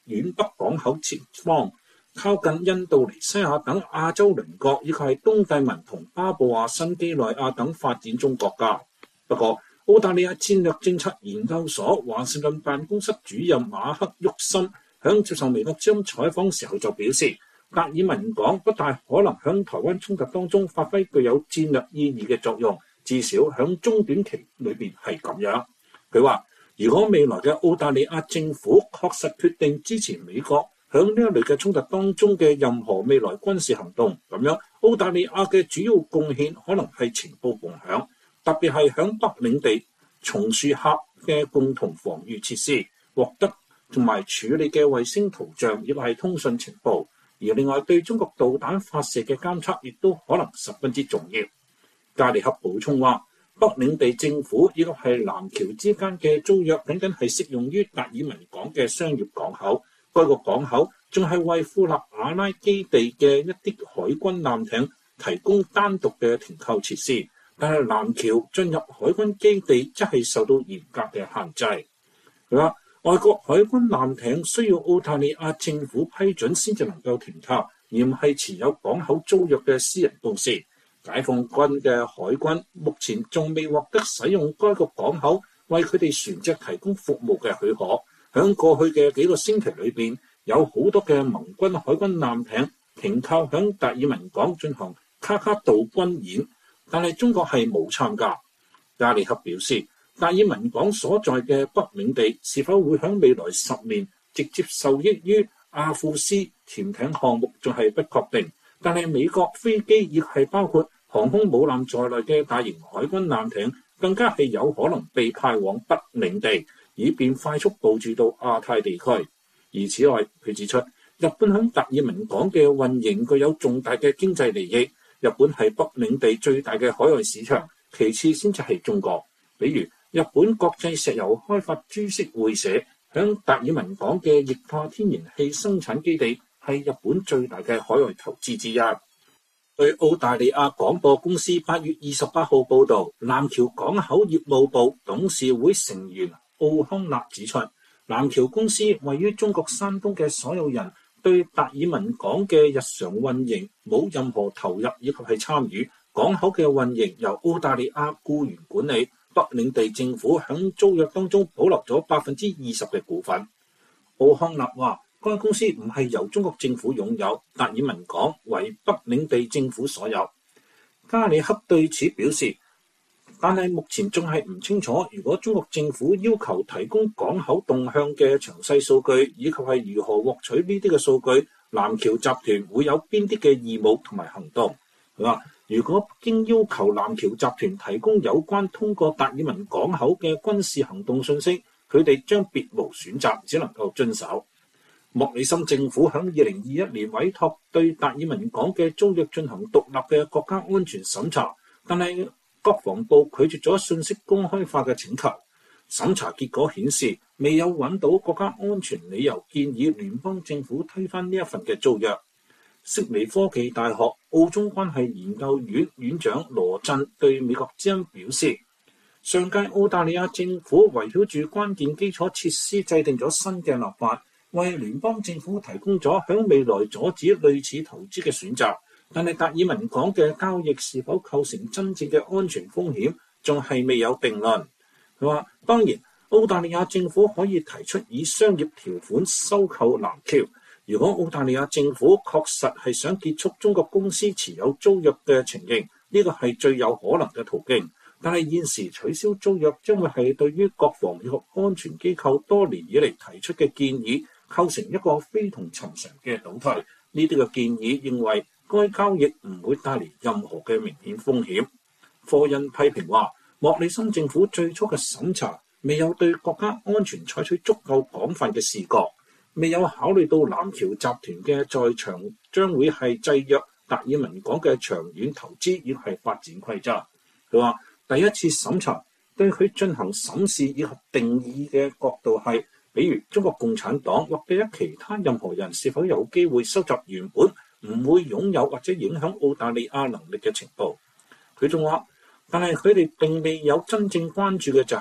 遠北港口前方，靠近印度尼西亞等亞洲鄰國，以及係東帝汶同巴布亞新幾內亞等發展中國家。不過，澳大利亞戰略政策研究所華盛頓辦公室主任馬克沃森響接受美國之音採訪時候就表示，達爾文港不大可能響台灣衝突當中發揮具有戰略意義嘅作用，至少響中短期裏邊係咁樣。佢話，如果未來嘅澳大利亞政府確實決定支持美國響呢一類嘅衝突當中嘅任何未來軍事行動，咁樣澳大利亞嘅主要貢獻可能係情報共享，特別係響北領地松樹峽嘅共同防禦設施獲得同埋處理嘅衛星圖像，亦係通訊情報。而另外對中國導彈發射嘅監測亦都可能十分之重要。加里克補充話，北領地政府以及係南橋之間嘅租約僅僅係適用於達爾文港嘅商業港口，該個港口仲係為庫納瓦拉基地嘅一啲海軍艦艇提供單獨嘅停靠設施，但係南橋進入海軍基地則係受到嚴格嘅限制。佢話，外國海軍艦艇需要澳大利亞政府批准先至能夠停靠，而唔係持有港口租約嘅私人公司。解放軍嘅海軍目前仲未獲得使用該個港口為佢哋船隻提供服務嘅許可。響過去嘅幾個星期裏邊，有好多嘅盟軍海軍艦艇停靠響達爾文港進行卡卡杜軍演，但係中國係冇參加。加里克表示，達爾文港所在嘅北領地是否會響未來十年直接受益於阿庫斯潛艇項目仲係不確定，但係美國飛機亦係包括航空母艦在內嘅大型海軍艦艇更加係有可能被派往北領地，以便快速部署到亞太地區。而此外，佢指出，日本響達爾文港嘅運營具有重大嘅經濟利益，日本係北領地最大嘅海外市場，其次先至係中國。比如日本國際石油開發株式會社響達爾文港嘅液化天然氣生產基地係日本最大嘅海外投資之一。據澳大利亞廣播公司八月二十八號報導，南橋港口業務部董事會成員奧康納指出，南橋公司位於中國山東嘅所有人對達爾文港嘅日常運營冇任何投入以及係參與，港口嘅運營由澳大利亞僱員管理。北領地政府響租約當中保留咗百分之二十嘅股份。奧康納話，該公司唔係由中國政府擁有，達爾文港為北領地政府所有。加里克對此表示，但係目前仲係唔清楚，如果中國政府要求提供港口動向嘅詳細數據，以及係如何獲取呢啲嘅數據，南橋集團會有邊啲嘅義務同埋行動。佢話，如果北京要求南橋集團提供有關通過達爾文港口嘅軍事行動信息，佢哋將別無選擇，只能夠遵守。莫里森政府響二零二一年委託對達爾文港嘅租約進行獨立嘅國家安全審查，但係國防部拒絕咗信息公開化嘅請求。審查結果顯示，未有揾到國家安全理由建議聯邦政府推翻呢一份嘅租約。悉尼科技大學澳中關係研究院院長羅振對美國之音表示，上屆澳大利亞政府圍繞住關鍵基礎設施制定咗新嘅立法，為聯邦政府提供咗響未來阻止類似投資嘅選擇，但係達爾文港嘅交易是否構成真正嘅安全風險，仲係未有定論。佢話，當然澳大利亞政府可以提出以商業條款收購南橋。如果澳大利亞政府確實係想結束中國公司持有租約嘅情形，呢個係最有可能嘅途徑。但係現時取消租約將會係對於國防以及安全機構多年以嚟提出嘅建議構成一個非同尋常嘅倒退。呢啲嘅建議認為該交易唔會帶嚟任何嘅明顯風險。科恩批評話，莫里森政府最初嘅審查未有對國家安全採取足夠廣泛嘅視覺。未有考慮到南橋集團嘅在場將會係制約達爾文港嘅長遠投資以及係發展規則。佢話，第一次審查對佢進行審視以及定義嘅角度係，比如中國共產黨或者其他任何人是否有機會收集原本唔會擁有或者影響澳大利亞能力嘅情報。佢仲話，但係佢哋並未有真正關注嘅就係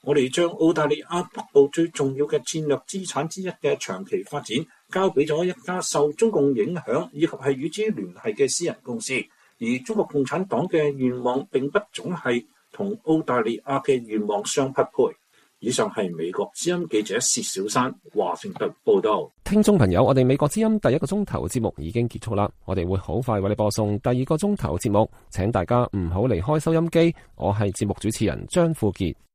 我哋將澳大利亞北部最重要嘅戰略資產之一嘅長期發展交俾咗一家受中共影響以及係與之聯繫嘅私人公司，而中國共產黨嘅願望並不總係同澳大利亞嘅願望相匹配。以上係美國之音記者薛小山華盛頓報道。 聽眾朋友，我哋美國之音第一個鐘頭節目已經結束啦，我哋會好快為你播送第二個鐘頭節目，請大家唔好離開收音機。我係節目主持人張富傑。